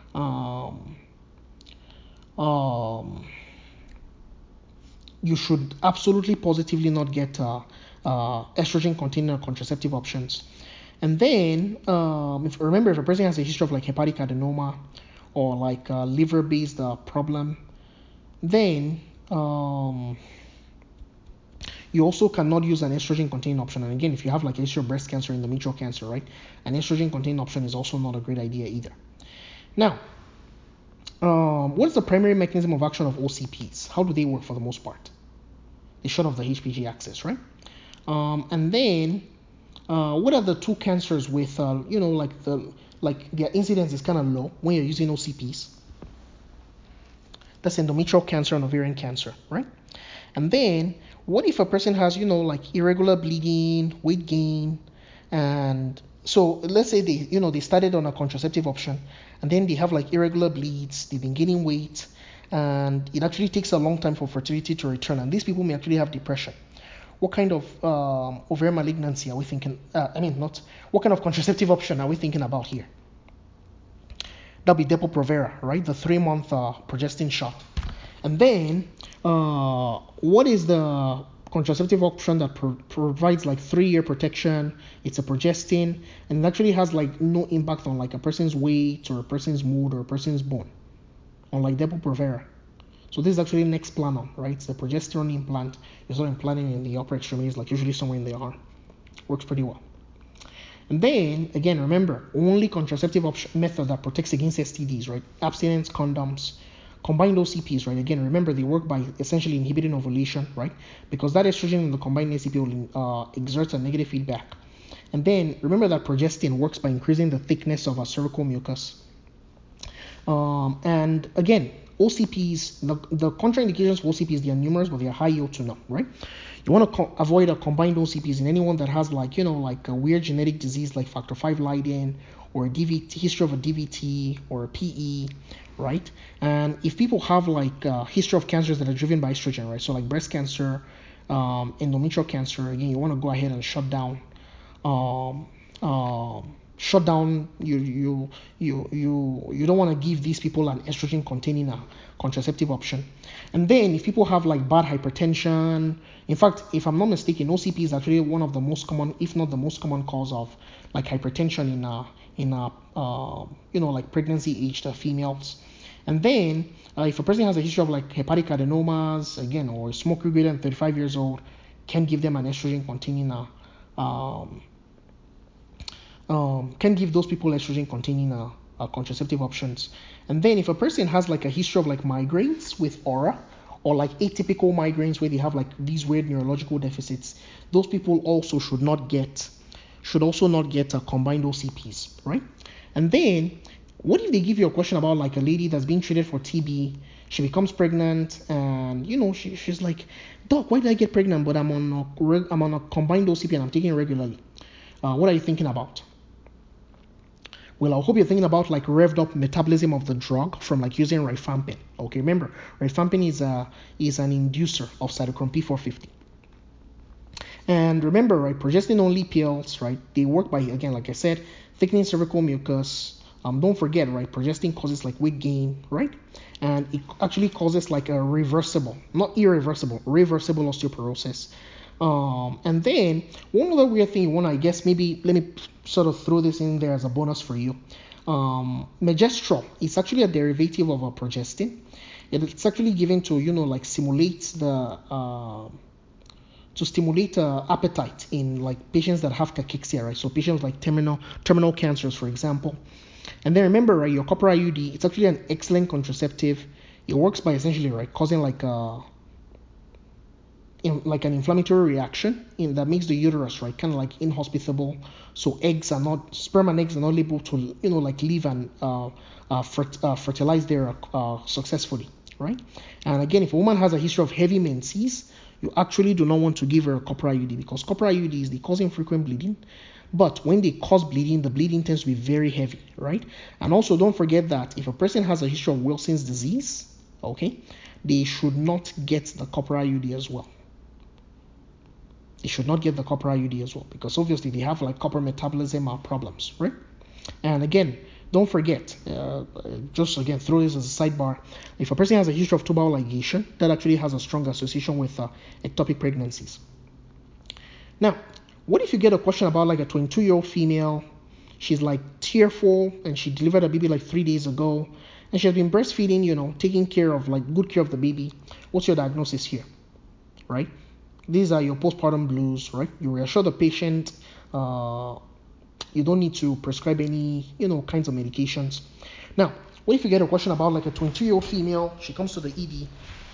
you should absolutely positively not get estrogen-containing contraceptive options. And then, if a person has a history of like hepatic adenoma or like liver-based problem, then you also cannot use an estrogen-containing option. And again, if you have like a history of breast cancer, endometrial cancer, right, an estrogen-containing option is also not a great idea either. Now, what is the primary mechanism of action of OCPs? How do they work for the most part? They shut off the HPG axis, right? And then, what are the two cancers with, their incidence is kind of low when you're using OCPs? That's endometrial cancer and ovarian cancer, right? And then, what if a person has, irregular bleeding, weight gain, and so let's say they started on a contraceptive option, and then they have like irregular bleeds, they've been gaining weight, and it actually takes a long time for fertility to return, and these people may actually have depression. What kind of ovarian malignancy are we thinking? What kind of contraceptive option are we thinking about here? That'll be Depo-Provera, right? The 3-month progestin shot. And then, what is the contraceptive option that provides like 3-year protection? It's a progestin, and it actually has like no impact on like a person's weight or a person's mood or a person's bone, unlike Depo-Provera. So this is actually Nexplanon, right? It's the progesterone implant. You're sort of implanting in the upper extremities, like usually somewhere in the arm. Works pretty well. And then, again, remember, only contraceptive method that protects against STDs, right? Abstinence, condoms, combined OCPs, right? Again, remember, they work by essentially inhibiting ovulation, right? Because that estrogen in the combined OCP will exert a negative feedback. And then, remember that progestin works by increasing the thickness of a cervical mucus. And again, OCPs, the contraindications for OCPs, they are numerous, but they are high yield to none, right? You want to avoid a combined OCPs in anyone that has like a weird genetic disease like factor V Leiden, or a history of a DVT or a PE, right? And if people have like a history of cancers that are driven by estrogen, right? So like breast cancer, endometrial cancer, again, you want to go ahead and shut down shut down. You don't want to give these people an estrogen containing contraceptive option. And then if people have like bad hypertension, in fact, if I'm not mistaken, OCP is actually one of the most common, if not the most common cause of like hypertension in like pregnancy aged females. And then if a person has a history of like hepatic adenomas, again, or a smoker greater than 35 years old, can give them an estrogen containing can give those people estrogen containing contraceptive options. And then if a person has like a history of like migraines with aura, or like atypical migraines where they have like these weird neurological deficits, those people also should also not get combined OCPs, right? And then what if they give you a question about like a lady that's being treated for TB, she becomes pregnant, and she's like, doc, why did I get pregnant? But I'm on a combined OCP and I'm taking it regularly. What are you thinking about? Well, I hope you're thinking about like revved up metabolism of the drug from like using rifampin. Okay, remember, rifampin is an inducer of cytochrome P450. And remember, right, progestin only pills, right, they work by, again, like I said, thickening cervical mucus. Don't forget, right, progestin causes like weight gain, right? And it actually causes like a reversible, not irreversible, reversible osteoporosis. And then one other weird thing you want to, I guess, maybe let me sort of throw this in there as a bonus for you. Megestrol is actually a derivative of a progestin. It's actually given to like stimulate appetite in like patients that have cachexia, right? So patients like terminal cancers, for example. And then remember, right, your copper IUD, it's actually an excellent contraceptive. It works by essentially, right, causing like an inflammatory reaction that makes the uterus, right, kind of like inhospitable. So sperm and eggs are not able to like live and fertilize there successfully, right? And again, if a woman has a history of heavy menses, you actually do not want to give her a copper IUD, because copper IUDs, they cause infrequent bleeding. But when they cause bleeding, the bleeding tends to be very heavy, right? And also don't forget that if a person has a history of Wilson's disease, okay, they should not get the copper IUD as well. They should not get the copper IUD as well, because obviously they have like copper metabolism problems, right? And again, don't forget, just again, throw this as a sidebar. If a person has a history of tubal ligation, that actually has a strong association with ectopic pregnancies. Now, what if you get a question about like a 22-year-old female? She's like tearful and she delivered a baby like 3 days ago, and she has been breastfeeding, taking care of good care of the baby. What's your diagnosis here, right? These are your postpartum blues, right? You reassure the patient. You don't need to prescribe any, kinds of medications. Now, what if you get a question about like a 22-year-old female? She comes to the ED.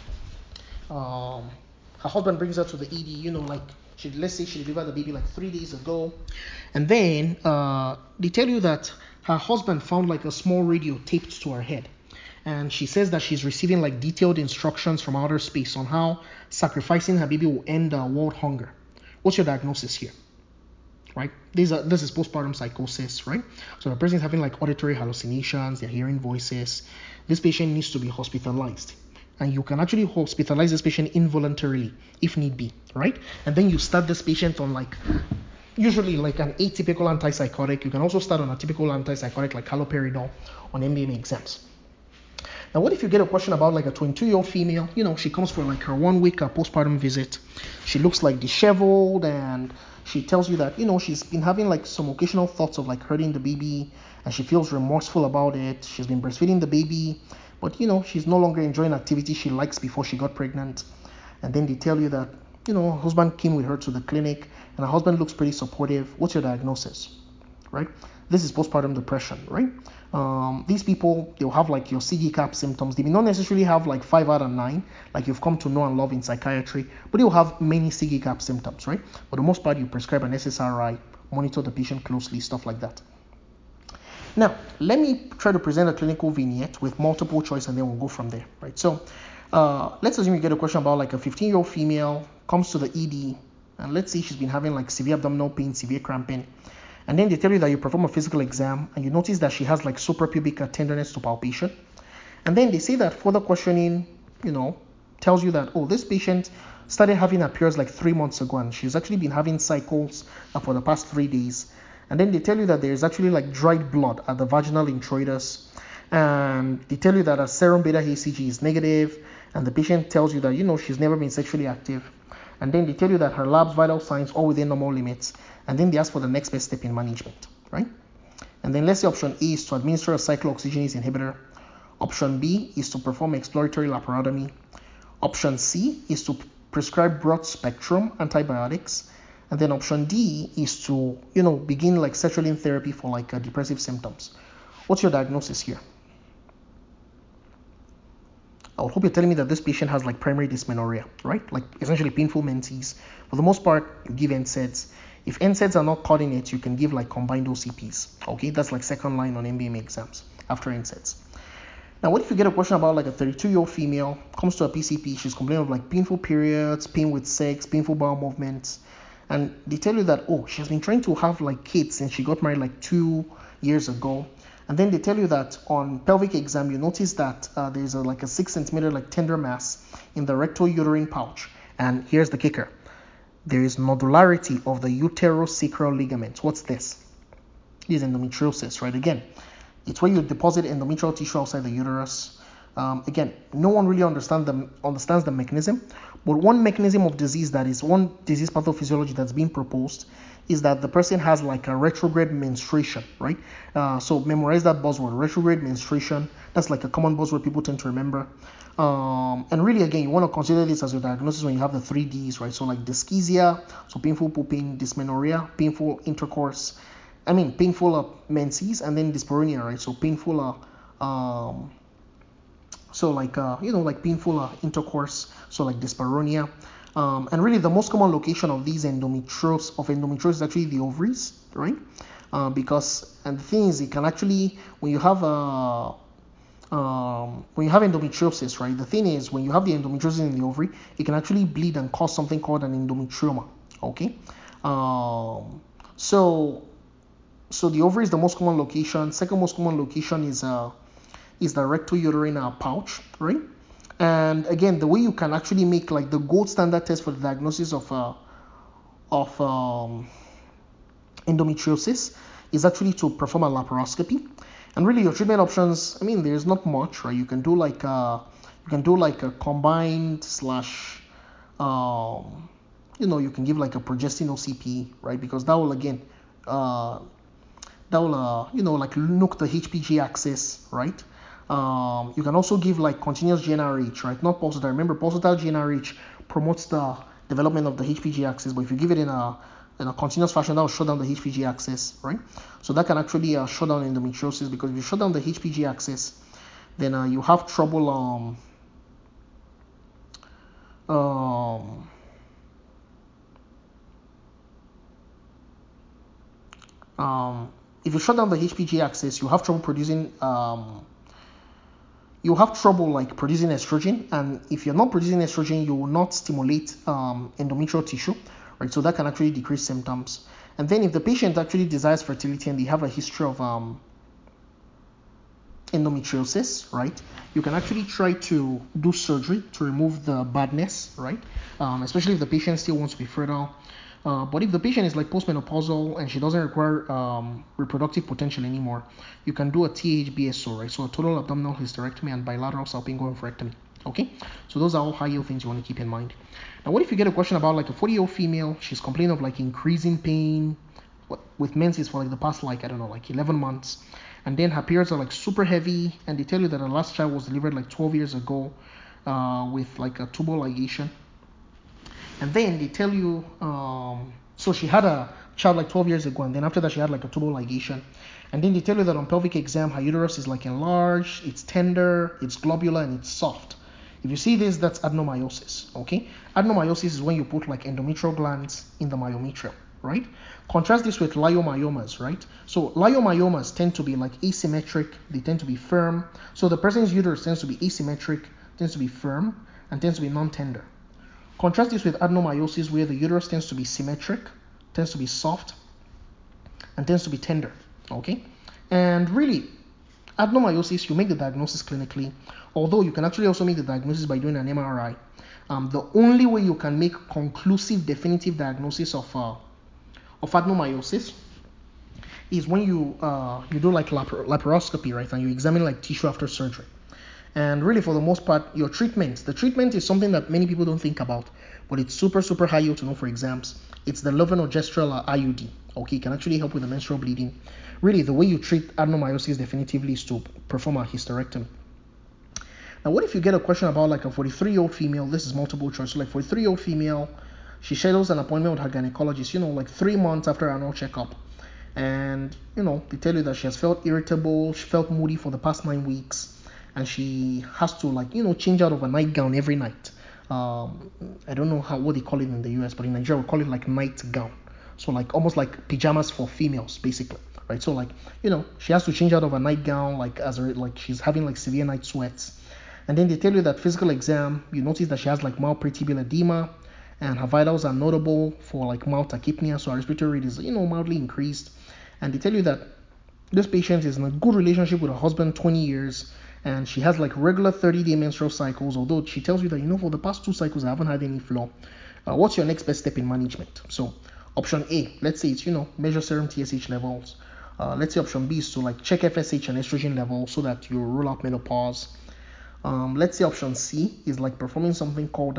Her husband brings her to the ED. Let's say she delivered the baby like 3 days ago, and then they tell you that her husband found like a small radio taped to her head. And she says that she's receiving like detailed instructions from outer space on how sacrificing her baby will end world hunger. What's your diagnosis here? Right? This is postpartum psychosis, right? So the person is having like auditory hallucinations, they're hearing voices. This patient needs to be hospitalized. And you can actually hospitalize this patient involuntarily if need be, right? And then you start this patient on like usually like an atypical antipsychotic. You can also start on a typical antipsychotic like haloperidol on MDMA exams. Now, what if you get a question about like a 22-year-old female? She comes for like her 1 week postpartum visit. She looks like disheveled, and she tells you that she's been having like some occasional thoughts of like hurting the baby, and she feels remorseful about it. She's been breastfeeding the baby, but she's no longer enjoying activities she likes before she got pregnant. And then they tell you that her husband came with her to the clinic, and her husband looks pretty supportive. What's your diagnosis, right? This is postpartum depression, right? These people, they'll have like your CGCAP symptoms. They may not necessarily have like 5 out of 9, like you've come to know and love in psychiatry, but they'll have many CGCAP symptoms, right? For the most part, you prescribe an SSRI, monitor the patient closely, stuff like that. Now, let me try to present a clinical vignette with multiple choice, and then we'll go from there, right? So, let's assume you get a question about like a 15-year-old female comes to the ED, and let's say she's been having like severe abdominal pain, severe cramping. And then they tell you that you perform a physical exam, and you notice that she has like suprapubic tenderness to palpation. And then they say that further questioning, tells you that, this patient started having her periods like 3 months ago, and she's actually been having cycles for the past 3 days. And then they tell you that there's actually like dried blood at the vaginal introitus, and they tell you that a serum beta HCG is negative, and the patient tells you that she's never been sexually active, and then they tell you that her labs, vital signs, all within normal limits, and then they ask for the next best step in management, right? And then let's say option A is to administer a cyclooxygenase inhibitor. Option B is to perform exploratory laparotomy. Option C is to prescribe broad spectrum antibiotics. And then option D is to, begin like sertraline therapy for like depressive symptoms. What's your diagnosis here? I would hope you're telling me that this patient has like primary dysmenorrhea, right? Like essentially painful menses. For the most part, you give NSAIDs. If NSAIDs are not cutting it, you can give like combined OCPs. Okay, that's like second line on MBMA exams after NSAIDs. Now, what if you get a question about like a 32-year-old female, comes to a PCP, she's complaining of like painful periods, pain with sex, painful bowel movements, and they tell you that, she has been trying to have like kids since she got married like 2 years ago. And then they tell you that on pelvic exam, you notice that there's like a 6 centimeter like tender mass in the rectal uterine pouch. And here's the kicker. There is nodularity of the uterosacral ligament. What's this? This is endometriosis, right? Again, it's where you deposit endometrial tissue outside the uterus. Again, no one really understands the mechanism, but one mechanism of disease one disease pathophysiology that's being proposed is that the person has like a retrograde menstruation, right? So memorize that buzzword, retrograde menstruation. That's like a common buzzword people tend to remember. And really, again, you want to consider this as your diagnosis when you have the 3 Ds, right? So like dyschezia, so painful pooping, dysmenorrhea, painful intercourse, painful menses, and then dyspareunia, right? So painful, like painful intercourse, so like dyspareunia. And really, the most common location of these endometriosis is actually the ovaries, right? And the thing is, it can actually, when you have endometriosis, right? The thing is, when you have the endometriosis in the ovary, it can actually bleed and cause something called an endometrioma. Okay. So the ovary is the most common location. Second most common location is the rectal uterine pouch, right? And again, the way you can actually make like the gold standard test for the diagnosis of endometriosis is actually to perform a laparoscopy. And really, your treatment options, there's not much, right? You can do like a combined slash, you can give like a progestin OCP, right? Because that will again, like look the HPG axis, right? You can also give like continuous GnRH, right? Not pulsatile. Remember, pulsatile GnRH promotes the development of the HPG axis, but if you give it in a continuous fashion, that will shut down the HPG axis, right? So that can actually shut down endometriosis, because if you shut down the HPG axis, then you have trouble if you shut down the HPG axis, you have trouble producing producing estrogen, and if you're not producing estrogen, you will not stimulate endometrial tissue, right? So that can actually decrease symptoms. And then if the patient actually desires fertility and they have a history of endometriosis, right, you can actually try to do surgery to remove the badness, right? Especially if the patient still wants to be fertile. But if the patient is like postmenopausal and she doesn't require reproductive potential anymore, you can do a THBSO, right? So a total abdominal hysterectomy and bilateral salpingo-oophorectomy. Okay, so those are all high-yield things you want to keep in mind. Now, what if you get a question about like a 40-year-old female? She's complaining of like increasing pain with menses for like the past like 11 months, and then her periods are like super heavy, and they tell you that her last child was delivered like 12 years ago with like a tubal ligation. And then they tell you, so she had a child like 12 years ago, and then after that she had like a tubal ligation. And then they tell you that on pelvic exam, her uterus is like enlarged, it's tender, it's globular, and it's soft. If you see this, that's adenomyosis, okay? Adenomyosis is when you put like endometrial glands in the myometrium, right? Contrast this with leiomyomas, right? So leiomyomas tend to be like asymmetric, they tend to be firm. So the person's uterus tends to be asymmetric, tends to be firm, and tends to be non-tender. Contrast this with adenomyosis, where the uterus tends to be symmetric, tends to be soft, and tends to be tender, okay? And really, adenomyosis, you make the diagnosis clinically, although you can actually also make the diagnosis by doing an MRI. The only way you can make conclusive, definitive diagnosis of adenomyosis is when you do like laparoscopy, right, and you examine like tissue after surgery. And really, for the most part, the treatment is something that many people don't think about, but it's super, super high yield to know for exams. It's the levonorgestrel IUD. Okay, it can actually help with the menstrual bleeding. Really, the way you treat adenomyosis definitively is to perform a hysterectomy. Now, what if you get a question about like a 43-year-old female? This is multiple choice. So, like 43-year-old female, she schedules an appointment with her gynecologist, like 3 months after her annual checkup. And, they tell you that she has felt irritable, she felt moody for the past 9 weeks, and she has to change out of a nightgown every night. I don't know what they call it in the US, but in Nigeria we call it like nightgown. So like almost like pajamas for females, basically, right? So like she has to change out of a nightgown like she's having like severe night sweats, and then they tell you that physical exam, you notice that she has like mild peritibial edema, and her vitals are notable for like mild tachypnea, so her respiratory rate is mildly increased, and they tell you that this patient is in a good relationship with her husband, 20 years, and she has like regular 30-day menstrual cycles, although she tells you that for the past 2 cycles I haven't had any flow. What's your next best step in management? So option A, let's say it's measure serum TSH levels. Let's say option B is to like check FSH and estrogen levels so that you rule out menopause. Let's say option C is like performing something called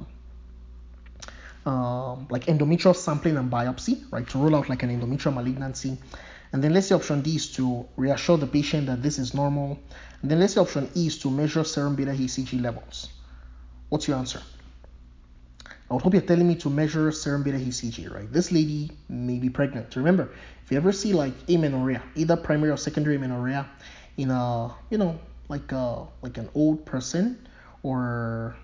like endometrial sampling and biopsy, right, to rule out like an endometrial malignancy. And then let's say option D is to reassure the patient that this is normal. And then let's say option E is to measure serum beta HCG levels. What's your answer? I would hope you're telling me to measure serum beta HCG, right? This lady may be pregnant. Remember, if you ever see like amenorrhea, either primary or secondary amenorrhea in a, like an old person, or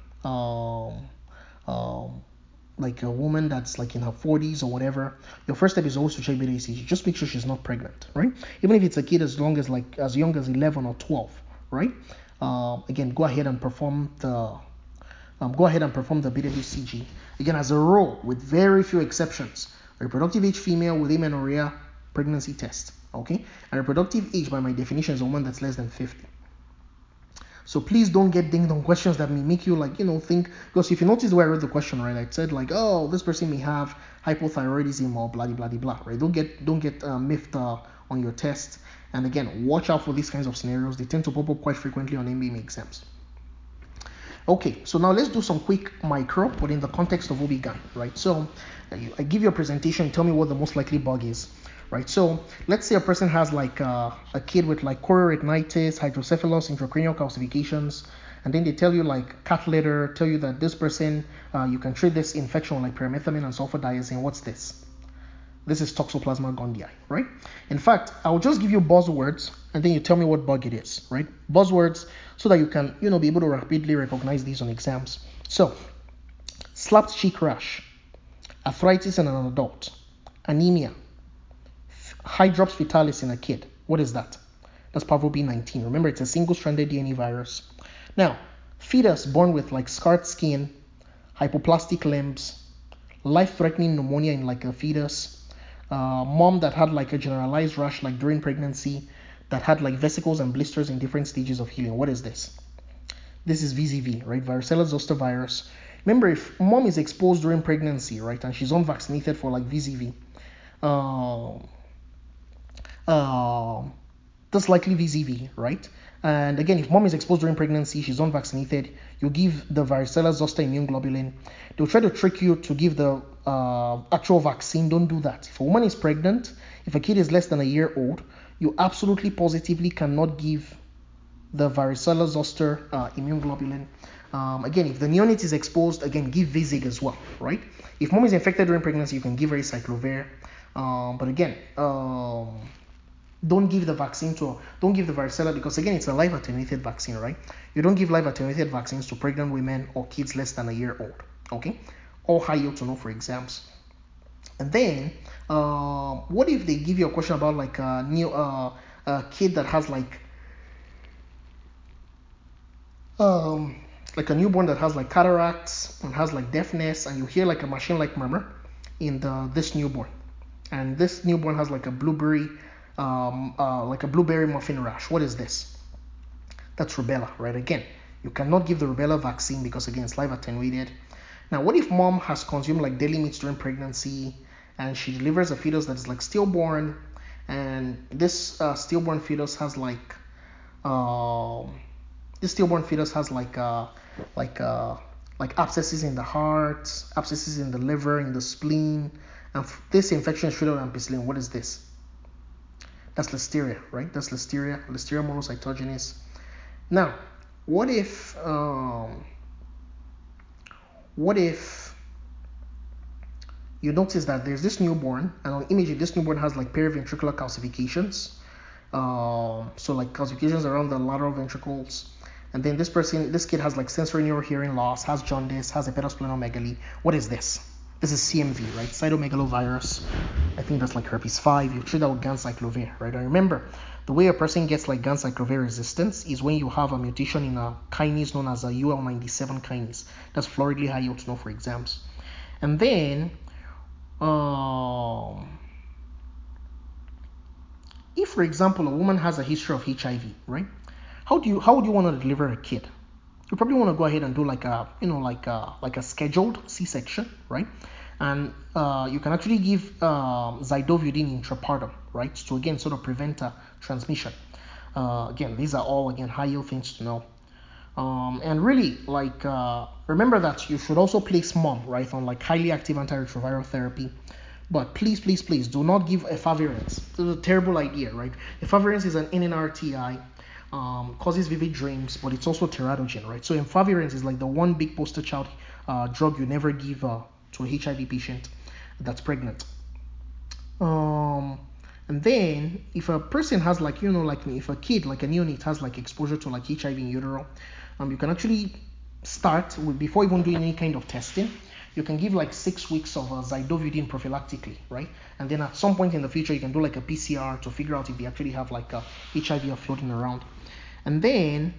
like a woman that's like in her 40s or whatever, your first step is always to check beta HCG. Just make sure she's not pregnant, right? Even if it's a kid as young as 11 or 12, right? Again, go ahead and perform the beta HCG. Again, as a rule, with very few exceptions, reproductive age female with amenorrhea, pregnancy test. Okay, and reproductive age by my definition is a woman that's less than 50. So please don't get dinged on questions that may make you think, because if you notice the way I wrote the question, right, I said like, oh, this person may have hypothyroidism or blah blah blah, right? Don't get miffed on your test. And again, watch out for these kinds of scenarios. They tend to pop up quite frequently on MBA exams. Okay, so now let's do some quick micro, but in the context of OB-GYN, right? So I give you a presentation, tell me what the most likely bug is, right? So let's say a person has like a kid with like chorioretinitis, hydrocephalus, intracranial calcifications, and then they tell you like cat litter, tell you that this person, you can treat this infection with like pyrimethamine and sulfadiazine. What's this? This is Toxoplasma gondii, right? In fact, I'll just give you buzzwords and then you tell me what bug it is, right? Buzzwords so that you can, be able to rapidly recognize these on exams. So, slapped cheek rash, arthritis in an adult, anemia, hydrops fetalis in a kid. What is that? That's parvo-B19. Remember, it's a single-stranded DNA virus. Now, fetus born with like scarred skin, hypoplastic limbs, life-threatening pneumonia in like a fetus, mom that had like a generalized rash like during pregnancy, that had like vesicles and blisters in different stages of healing. What is this? This is VZV, right? Varicella zoster virus. Remember, if mom is exposed during pregnancy, right, and she's unvaccinated for like VZV, that's likely VZV, right? And again, if mom is exposed during pregnancy, she's unvaccinated, you give the varicella zoster immune globulin. They'll try to trick you to give the actual vaccine. Don't do that. If a woman is pregnant, if a kid is less than a year old, you absolutely positively cannot give the varicella zoster immune globulin. Again, if the neonate is exposed, again, give Vizig as well, right? If mom is infected during pregnancy, you can give acyclovir. But again, don't give the varicella, because again, it's a live attenuated vaccine, right? You don't give live attenuated vaccines to pregnant women or kids less than a year old. Okay, all high yield to know for exams. And then what if they give you a question about like a kid that has like a newborn that has like cataracts and has like deafness, and you hear like a machine like murmur in this newborn, and this newborn has like a blueberry muffin rash. What is this? That's rubella, right? Again, you cannot give the rubella vaccine because again, it's live attenuated. Now, what if mom has consumed like deli meats during pregnancy and she delivers a fetus that is like stillborn, and this stillborn fetus has like this stillborn fetus has like abscesses in the heart, abscesses in the liver, in the spleen, and this infection is treated with ampicillin. What is this? That's listeria, right? That's listeria monocytogenes. Now, what if you notice that there's this newborn, and on imaging, this newborn has like periventricular calcifications. So like calcifications around the lateral ventricles. And then this kid has like sensory neural hearing loss, has jaundice, has hepatosplenomegaly. What is this? This is CMV, right? Cytomegalovirus. I think that's like herpes 5. You treat that with ganciclovir, right? And remember, the way a person gets like ganciclovir resistance is when you have a mutation in a kinase known as a UL97 kinase. That's floridly high yield to know for exams. And then, if for example a woman has a history of HIV, right? How would you want to deliver a kid? You probably want to go ahead and do like a scheduled C-section, right? And you can actually give zidovudine intrapartum, right? To again sort of prevent transmission. Again, these are all high yield things to know. And really, like, remember that you should also place mom, right, on like highly active antiretroviral therapy. But please do not give efavirenz. This is a terrible idea, right? Efavirenz is an NNRTI, causes vivid dreams, but it's also teratogen, right? So efavirenz is like the one big poster child drug you never give to a HIV patient that's pregnant. And then if a person has like, if a kid, like a neonate, has like exposure to like HIV in utero, you can actually start with, before even doing any kind of testing, you can give like 6 weeks of zidovudine prophylactically, right? And then at some point in the future, you can do like a PCR to figure out if they actually have like a HIV floating around. And then,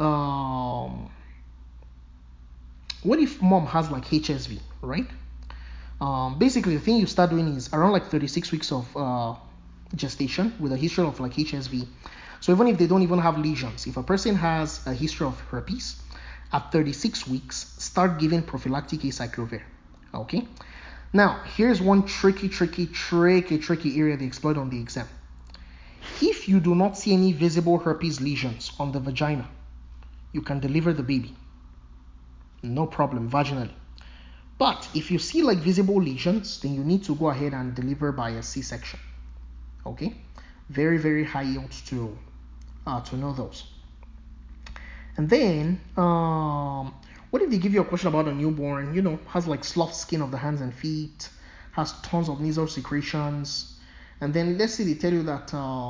what if mom has like HSV, right? Basically, the thing you start doing is around like 36 weeks of gestation with a history of like HSV. So even if they don't even have lesions, if a person has a history of herpes, at 36 weeks, start giving prophylactic acyclovir. Okay? Now, here's one tricky area they exploit on the exam. If you do not see any visible herpes lesions on the vagina, you can deliver the baby. No problem, vaginally. But if you see like visible lesions, then you need to go ahead and deliver by a C-section. Okay? Very high yields to know those. And then, what if they give you a question about a newborn, has like slough skin of the hands and feet, has tons of nasal secretions, and then let's say they tell you that,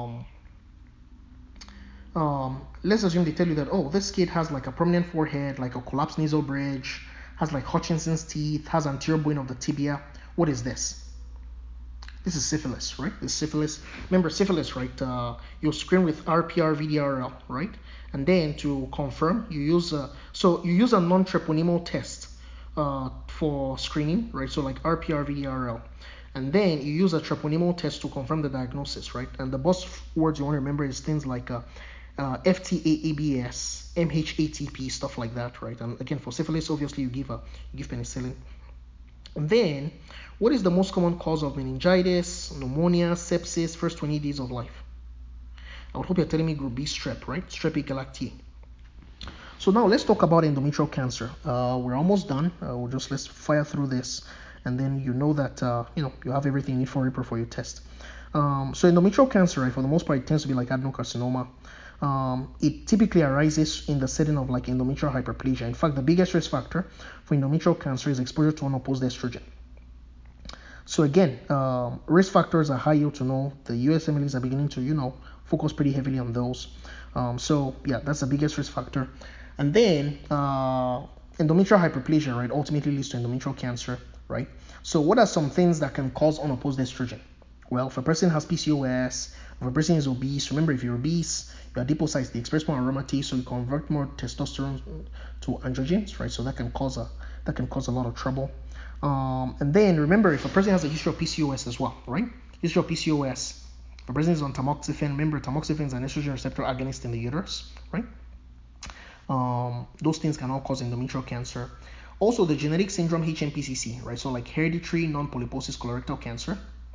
let's assume they tell you that, oh, this kid has like a prominent forehead, like a collapsed nasal bridge, has like Hutchinson's teeth, has anterior bone of the tibia. What is this? This is syphilis, right? This syphilis. Remember syphilis, right? You screen with RPR-VDRL, right? And then to confirm, you use a non-treponema test for screening, right? So like RPR-VDRL. And then you use a treponema test to confirm the diagnosis, right? And the buzzwords you want to remember is things like FTA-ABS, MHATP, stuff like that, right? And again, for syphilis, obviously you give penicillin. And then, what is the most common cause of meningitis, pneumonia, sepsis, first 20 days of life? I would hope you're telling me group B strep, right? Strep A-galactiae. So now let's talk about endometrial cancer. We're almost done. Let's fire through this, and then you know that you have everything you need for your test. So endometrial cancer, right, for the most part, it tends to be like adenocarcinoma. It typically arises in the setting of like endometrial hyperplasia. In fact, the biggest risk factor for endometrial cancer is exposure to unopposed estrogen. So again, risk factors are high yield to know. The USMLEs are beginning to, focus pretty heavily on those. So yeah, that's the biggest risk factor. And then endometrial hyperplasia, right, ultimately leads to endometrial cancer, right? So what are some things that can cause unopposed estrogen? Well, if a person has PCOS, if a person is obese, remember if you're obese, your adipocytes, they express more aromatase, so you convert more testosterone to androgens, right? So that can cause a lot of trouble. And then remember, if a person has a history of PCOS as well, right? History of PCOS. If a person is on tamoxifen, remember tamoxifen is an estrogen receptor agonist in the uterus, right? Those things can all cause endometrial cancer. Also, the genetic syndrome HNPCC, right? So like hereditary non-polyposis colorectal cancer.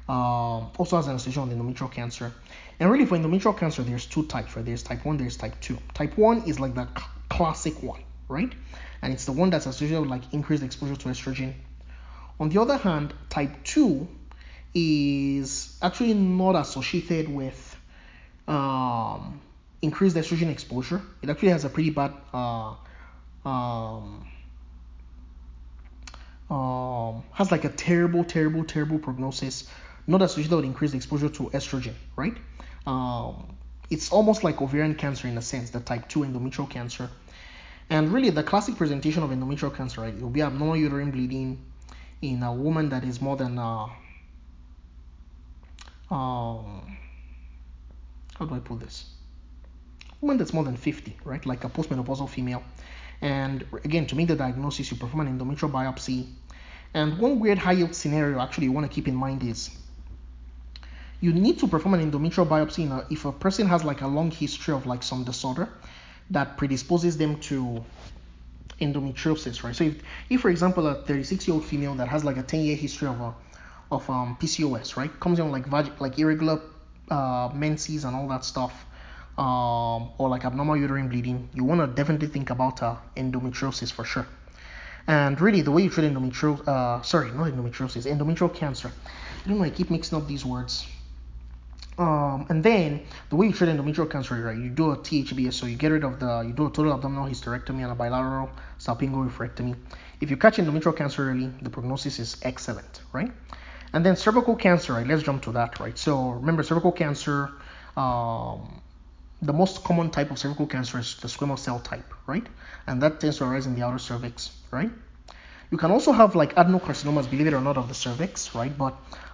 also has an association with endometrial cancer. And really, for endometrial cancer, there's two types, right? There's type 1, there's type 2. Type 1 is like the classic one, right? And it's the one that's associated with like increased exposure to estrogen. On the other hand, type 2 is actually not associated with increased estrogen exposure. It actually has a pretty bad has like a terrible prognosis, not associated with increased exposure to estrogen, right? It's almost like ovarian cancer in a sense, the type 2 endometrial cancer. And really, the classic presentation of endometrial cancer, right, it will be abnormal uterine bleeding in a woman that is more than how do I put this? Woman that's more than 50, right? Like a postmenopausal female. And again, to make the diagnosis, you perform an endometrial biopsy. And one weird high yield scenario actually you want to keep in mind is you need to perform an endometrial biopsy if a person has like a long history of like some disorder that predisposes them to endometriosis, right? So if for example, a 36-year-old female that has like a 10-year history of PCOS, right, comes in like irregular menses and all that stuff, or like abnormal uterine bleeding, you want to definitely think about endometriosis for sure. And really, the way you treat endometrial cancer. I don't know, I keep mixing up these words. And then the way you treat endometrial cancer, right? You do a THBS, so you get rid of you do a total abdominal hysterectomy and a bilateral salpingo-oophorectomy. If you catch endometrial cancer early, the prognosis is excellent, right? And then cervical cancer, right? Let's jump to that, right? So remember, cervical cancer, the most common type of cervical cancer is the squamous cell type, right? And that tends to arise in the outer cervix, right? You can also have like adenocarcinomas, believe it or not, of the cervix, right? But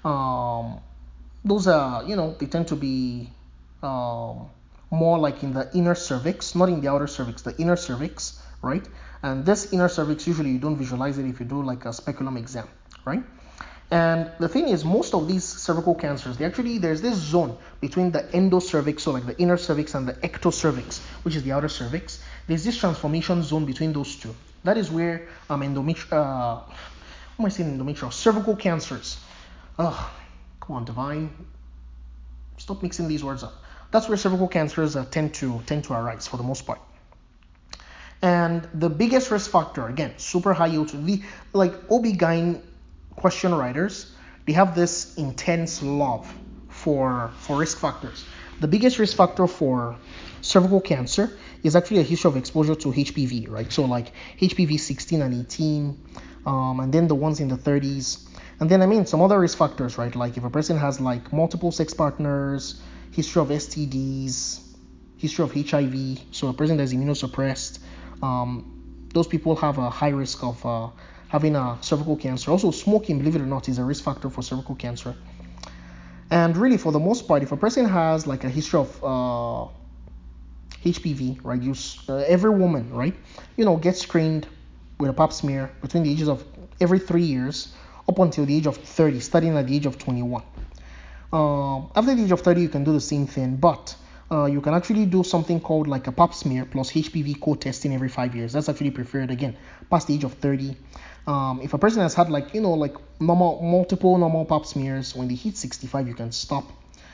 those are, they tend to be more like in the inner cervix, not in the outer cervix, the inner cervix, right? And this inner cervix, usually you don't visualize it if you do like a speculum exam, right? And the thing is, most of these cervical cancers, there's this zone between the endocervix, so like the inner cervix, and the ectocervix, which is the outer cervix. There's this transformation zone between those two. That is where endometrial cervical cancers. Come on, Divine. Stop mixing these words up. That's where cervical cancers tend to arise for the most part. And the biggest risk factor, again, super high yield, like OB-GYN question writers, they have this intense love for risk factors. The biggest risk factor for cervical cancer is actually a history of exposure to HPV, right? So like HPV 16 and 18, and then the ones in the 30s. And then some other risk factors, right? Like if a person has like multiple sex partners, history of STDs, history of HIV, so a person that's immunosuppressed, those people have a high risk of having a cervical cancer. Also, smoking, believe it or not, is a risk factor for cervical cancer. And really, for the most part, if a person has like a history of HPV, right, every woman, right, gets screened with a pap smear between the ages of every 3 years up until the age of 30, starting at the age of 21. After the age of 30, you can do the same thing, but you can actually do something called like a pap smear plus HPV co-testing every 5 years. That's actually preferred, again, past the age of 30. If a person has had multiple normal pap smears, when they hit 65, you can stop.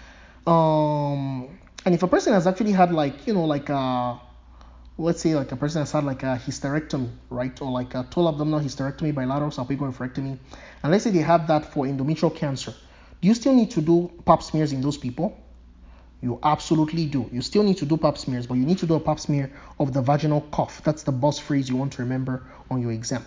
And if a person has actually had let's say like a person has had like a hysterectomy, right, or like a total abdominal hysterectomy, bilateral salpingo-oophorectomy, and let's say they had that for endometrial cancer, do you still need to do pap smears in those people? You absolutely do. You still need to do pap smears, but you need to do a pap smear of the vaginal cuff. That's the buzz phrase you want to remember on your exam.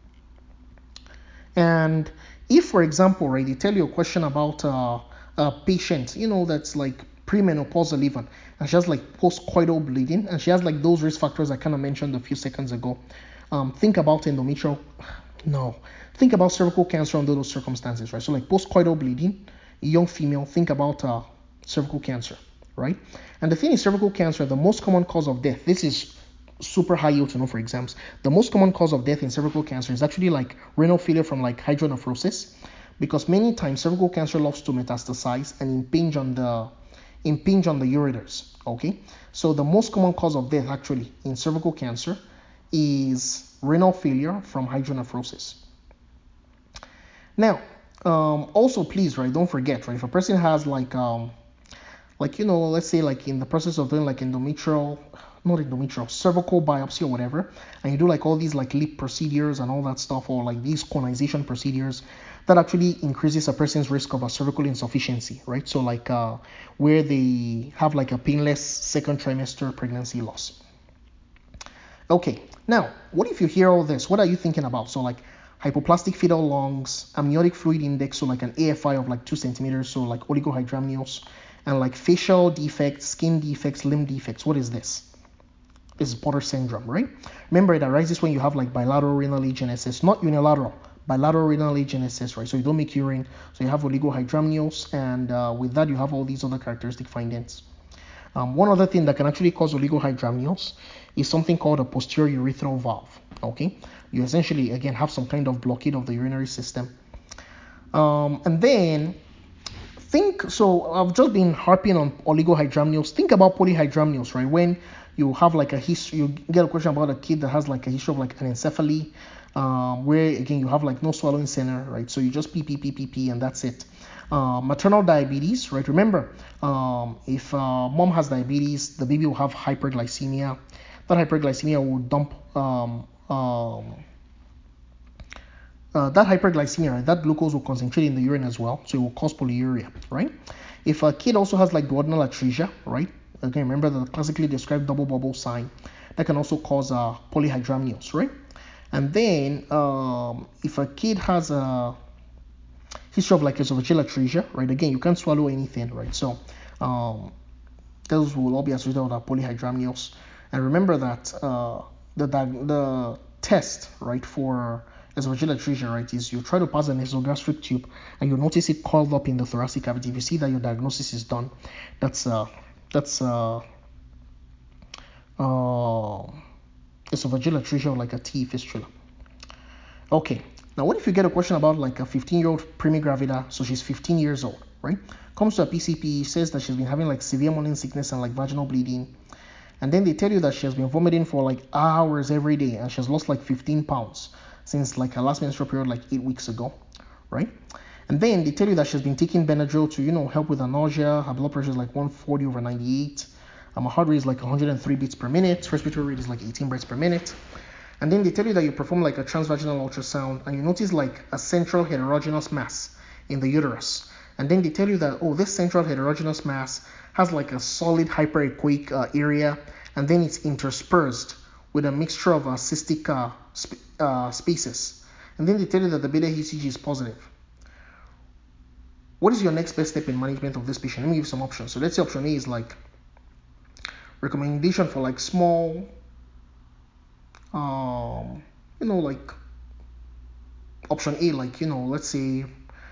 And if, for example, right, they tell you a question about a patient, that's like premenopausal even, and she has like postcoital bleeding, and she has like those risk factors I kind of mentioned a few seconds ago. Think about think about cervical cancer under those circumstances, right? So like postcoital bleeding, young female, think about cervical cancer, right? And the thing is, cervical cancer, the most common cause of death, this is super high yield to know for exams. The most common cause of death in cervical cancer is actually like renal failure from like hydronephrosis, because many times cervical cancer loves to metastasize and impinge on the ureters. Okay, so the most common cause of death actually in cervical cancer is renal failure from hydronephrosis. Now, Also, please, right, don't forget, right, if a person has like let's say like in the process of doing like not endometrial, cervical biopsy or whatever, and you do like all these like lip procedures and all that stuff, or like these conization procedures, that actually increases a person's risk of a cervical insufficiency, right? So like where they have like a painless second trimester pregnancy loss. Okay, now what if you hear all this? What are you thinking about? So like hypoplastic fetal lungs, amniotic fluid index, so like an AFI of like 2 centimeters, so like oligohydramnios, and like facial defects, skin defects, limb defects. What is this? This is Porter syndrome, right? Remember, it arises when you have like bilateral renal agenesis, not unilateral, bilateral renal agenesis, right? So you don't make urine, so you have oligohydramnios, and with that you have all these other characteristic findings. One other thing that can actually cause oligohydramnios is something called a posterior urethral valve. Okay, you essentially again have some kind of blockade of the urinary system. And then I've just been harping on oligohydramnios. Think about polyhydramnios, right? When you have like a history, you get a question about a kid that has like a history of like anencephaly, where again you have like no swallowing center, right? So you just pee, and that's it. Maternal diabetes, right? Remember, if mom has diabetes, the baby will have hyperglycemia. That hyperglycemia will dump that hyperglycemia, right, that glucose will concentrate in the urine as well, so it will cause polyuria, right? If a kid also has like duodenal atresia, right, again, remember the classically described double bubble sign, that can also cause polyhydramnios, right? And then if a kid has a history of like esophageal atresia, right, again, you can't swallow anything, right? So those will all be associated with polyhydramnios. And remember that the test, right, for esophageal atresia, right, is you try to pass an esogastric tube and you notice it curled up in the thoracic cavity. If you see that your diagnosis is done, that's esophageal atresia or like a T fistula. Okay, now what if you get a question about like a 15-year-old primigravida, so she's 15 years old, right? Comes to a PCP, says that she's been having like severe morning sickness and like vaginal bleeding, and then they tell you that she has been vomiting for like hours every day and she has lost like 15 pounds since like her last menstrual period like 8 weeks ago, right? And then they tell you that she's been taking Benadryl to help with the nausea. Her blood pressure is like 140/98. Her heart rate is like 103 beats per minute. Respiratory rate is like 18 breaths per minute. And then they tell you that you perform like a transvaginal ultrasound and you notice like a central heterogeneous mass in the uterus. And then they tell you that, oh, this central heterogeneous mass has like a solid hyperechoic area, and then it's interspersed with a mixture of cystic spaces. And then they tell you that the beta ECG is positive. What is your next best step in management of this patient? Let me give you some options. So let's say option A is like recommendation for like small, like option A, like, let's say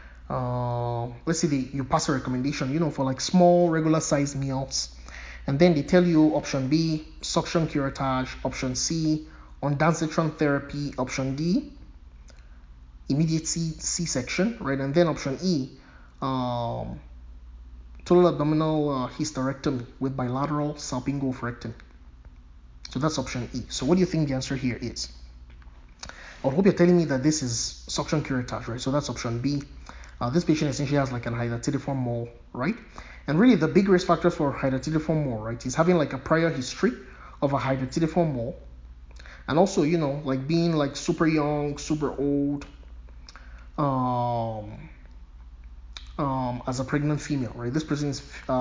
you pass a recommendation, for like small regular sized meals. And then they tell you option B, suction curettage, option C, ondansetron therapy, option D, immediate C-section, right? And then option E, total abdominal hysterectomy with bilateral salpingo-oophorectomy. So that's option E. So what do you think the answer here is? I hope you're telling me that this is suction curettage, right? So that's option B. This patient essentially has like an hydatidiform mole, right? And really the big risk factor for hydatidiform mole, right, is having like a prior history of a hydatidiform mole, and also, like being like super young, super old, as a pregnant female, right? This person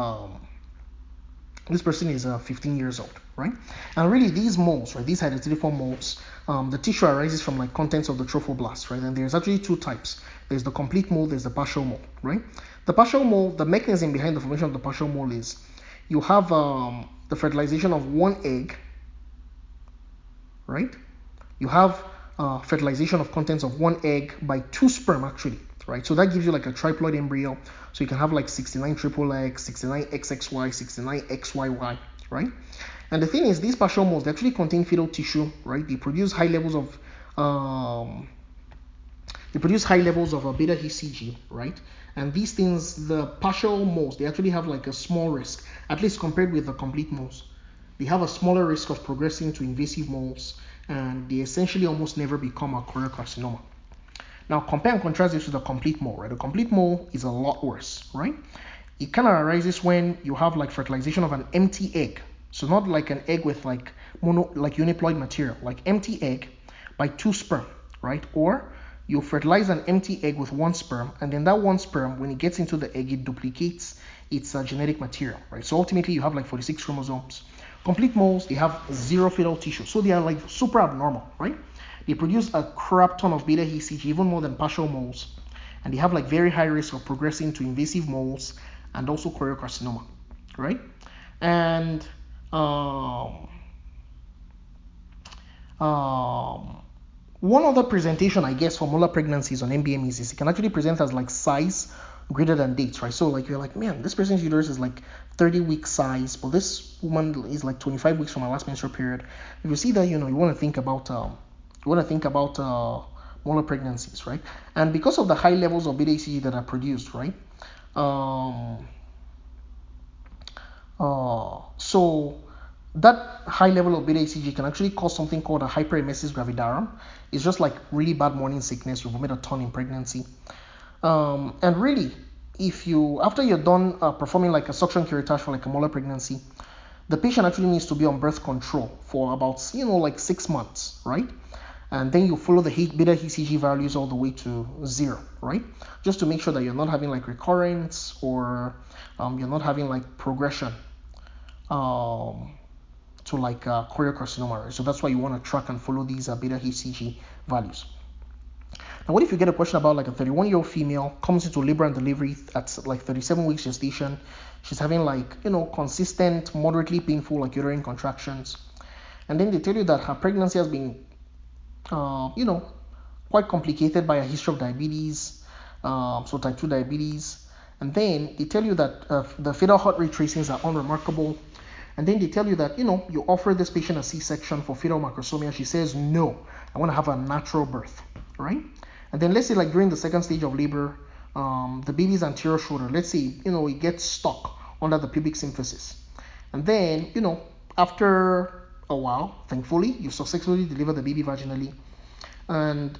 is 15 years old, right? And really these moles, right, these hydatidiform moles, the tissue arises from like contents of the trophoblast, right? And there's actually two types. There's the complete mole, there's the partial mole, right? The partial mole, the mechanism behind the formation of the partial mole is you have the fertilization of one egg, right? You have fertilization of contents of one egg by two sperm actually, right? So that gives you like a triploid embryo. So you can have like 69 triple X, 69 XXY, 69 XYY, right? And the thing is, these partial moles, they actually contain fetal tissue, right? They produce high levels of beta HCG, right? And these things, the partial moles, they actually have like a small risk, at least compared with the complete moles. They have a smaller risk of progressing to invasive moles, and they essentially almost never become a choriocarcinoma. Now compare and contrast this with a complete mole, right? A complete mole is a lot worse, right? It kind of arises when you have like fertilization of an empty egg. So not like an egg with like uniploid material, like empty egg by 2 sperm, right? Or you fertilize an empty egg with 1 sperm, and then that 1 sperm, when it gets into the egg, it duplicates its genetic material, right? So ultimately you have like 46 chromosomes. Complete moles, they have 0 fetal tissue, so they are like super abnormal, right? They produce a crap ton of beta HCG, even more than partial moles, and they have like very high risk of progressing to invasive moles and also choriocarcinoma, right? And one other presentation, I guess, for molar pregnancies on MBM is it can actually present as like size greater than dates, right? So like you're like, man, this person's uterus is like 30-week size, but this woman is like 25 weeks from her last menstrual period. If you see that, you want to think about molar pregnancies, right? And because of the high levels of beta HCG that are produced, right? So that high level of beta HCG can actually cause something called a hyperemesis gravidarum. It's just like really bad morning sickness. You vomit a ton in pregnancy. And really, if you after you're done performing like a suction curettage for like a molar pregnancy, the patient actually needs to be on birth control for about like 6 months, right? And then you follow the beta HCG values all the way to 0, right? Just to make sure that you're not having like recurrence or you're not having like progression to like choriocarcinoma, right? So that's why you want to track and follow these beta HCG values. Now, what if you get a question about like a 31-year-old female comes into labor and delivery at like 37 weeks gestation? She's having like consistent, moderately painful like uterine contractions, and then they tell you that her pregnancy has been quite complicated by a history of diabetes, so type 2 diabetes, and then they tell you that the fetal heart rate tracings are unremarkable, and then they tell you that you offer this patient a C-section for fetal macrosomia. She says no, I want to have a natural birth, right? And then let's say like during the second stage of labor, the baby's anterior shoulder, let's say it gets stuck under the pubic symphysis, and then after a while, thankfully, you successfully deliver the baby vaginally, and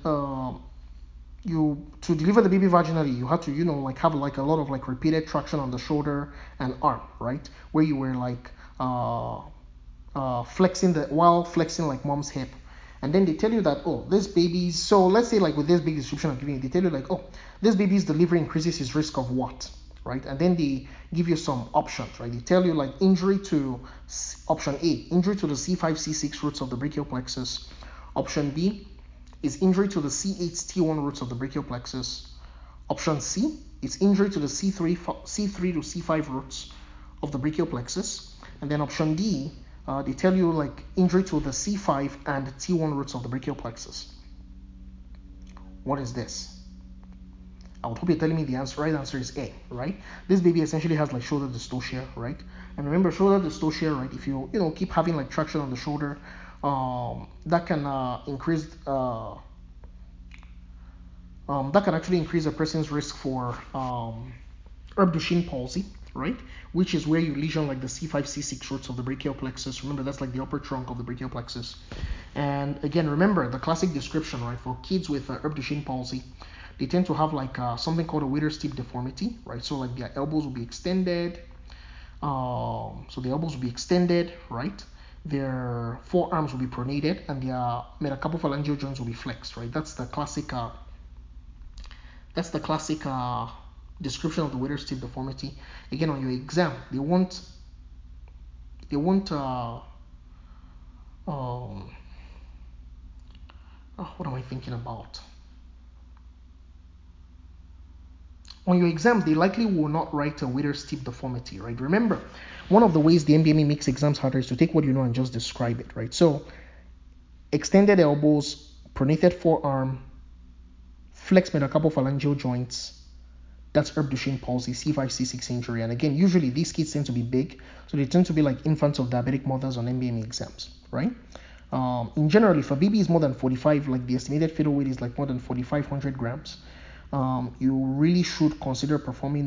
to deliver the baby vaginally, you had to like have like a lot of like repeated traction on the shoulder and arm, right, where you were like flexing like mom's hip. And then they tell you that, oh, this baby's, so let's say like with this big description I'm giving you, they tell you like, oh, this baby's delivery increases his risk of what, right? And then they give you some options, right? They tell you like injury to option A, injury to the C5, C6 roots of the brachial plexus. Option B is injury to the C8, T1 roots of the brachial plexus. Option C is injury to the C3 to C5 roots of the brachial plexus. And then option D, they tell you like injury to the C5 and T1 roots of the brachial plexus. What is this? I would hope you're telling me the right answer is A, right? This baby essentially has like shoulder dystocia, right? And remember, shoulder dystocia, right? If you keep having like traction on the shoulder, that can actually increase a person's risk for Duchenne palsy, right? Which is where you lesion like the C5, C6 roots of the brachial plexus. Remember, that's like the upper trunk of the brachial plexus. And again, remember the classic description, right? For kids with Duchenne palsy, they tend to have like something called a Witherspoon deformity, right? So like their elbows will be extended. So the elbows will be extended, right? Their forearms will be pronated, and their metacarpophalangeal joints will be flexed, right? That's the classic description of the Witherspoon deformity. Again, on your exam, they won't what am I thinking about? On your exam, they likely will not write a Witherspoon deformity, right? Remember, one of the ways the MBME makes exams harder is to take what you know and just describe it, right? So, extended elbows, pronated forearm, flexed metacarpophalangeal joints, that's Duchenne palsy, C5, C6 injury. And again, usually these kids tend to be big, so they tend to be like infants of diabetic mothers on MBME exams, right? In general, if a baby is more than 45, like the estimated fetal weight is like more than 4,500 grams, you really should consider performing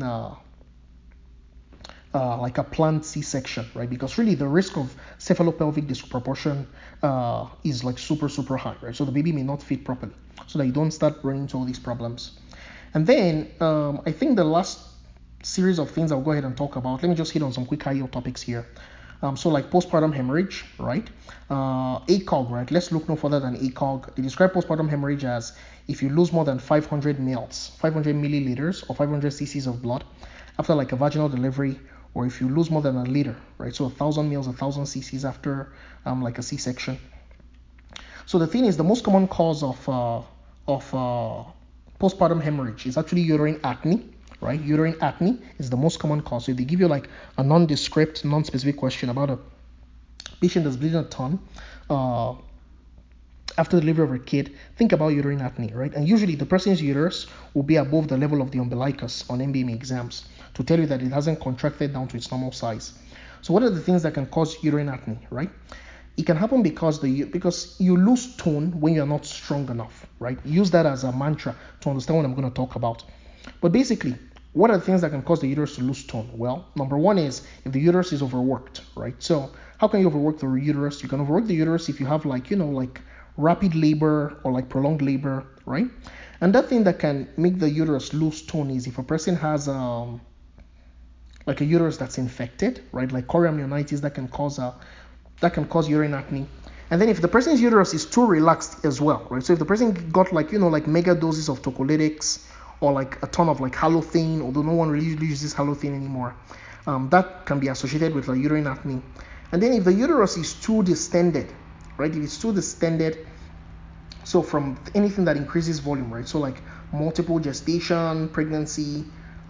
like a planned C-section, right? Because really the risk of cephalopelvic disproportion is like super high, right? So the baby may not fit properly. So so that you don't start running into all these problems. And then I think the last series of things I'll go ahead and talk about, let me just hit on some quick high-yield topics here. So like postpartum hemorrhage, right? ACOG, right? Let's look no further than ACOG. They describe postpartum hemorrhage as if you lose more than 500 mils, 500 milliliters or 500 cc's of blood after like a vaginal delivery, or if you lose more than a liter, right? So 1,000 mils, 1,000 cc's after like a C-section. So the thing is, the most common cause of postpartum hemorrhage is actually uterine acne, right? Uterine acne is the most common cause. So if they give you like a nondescript, non-specific question about a patient that's bleeding a ton after the delivery of a kid, think about uterine acne, right? And usually the person's uterus will be above the level of the umbilicus on MBME exams to tell you that it hasn't contracted down to its normal size. So what are the things that can cause uterine acne, right? It can happen because you lose tone when you're not strong enough, right? Use that as a mantra to understand what I'm going to talk about. But basically, what are the things that can cause the uterus to lose tone? Well, number one is if the uterus is overworked, right? So how can you overwork the uterus? You can overwork the uterus if you have like rapid labor or like prolonged labor, right? And that thing that can make the uterus lose tone is if a person has like a uterus that's infected, right? Like chorioamnionitis that can cause uterine acne. And then if the person's uterus is too relaxed as well, right? So if the person got like mega doses of tocolytics or like a ton of like halothane, although no one really uses halothane anymore, that can be associated with like uterine acne. And then if the uterus is too distended, right? If it's too distended, so from anything that increases volume, right? So like multiple gestation, pregnancy,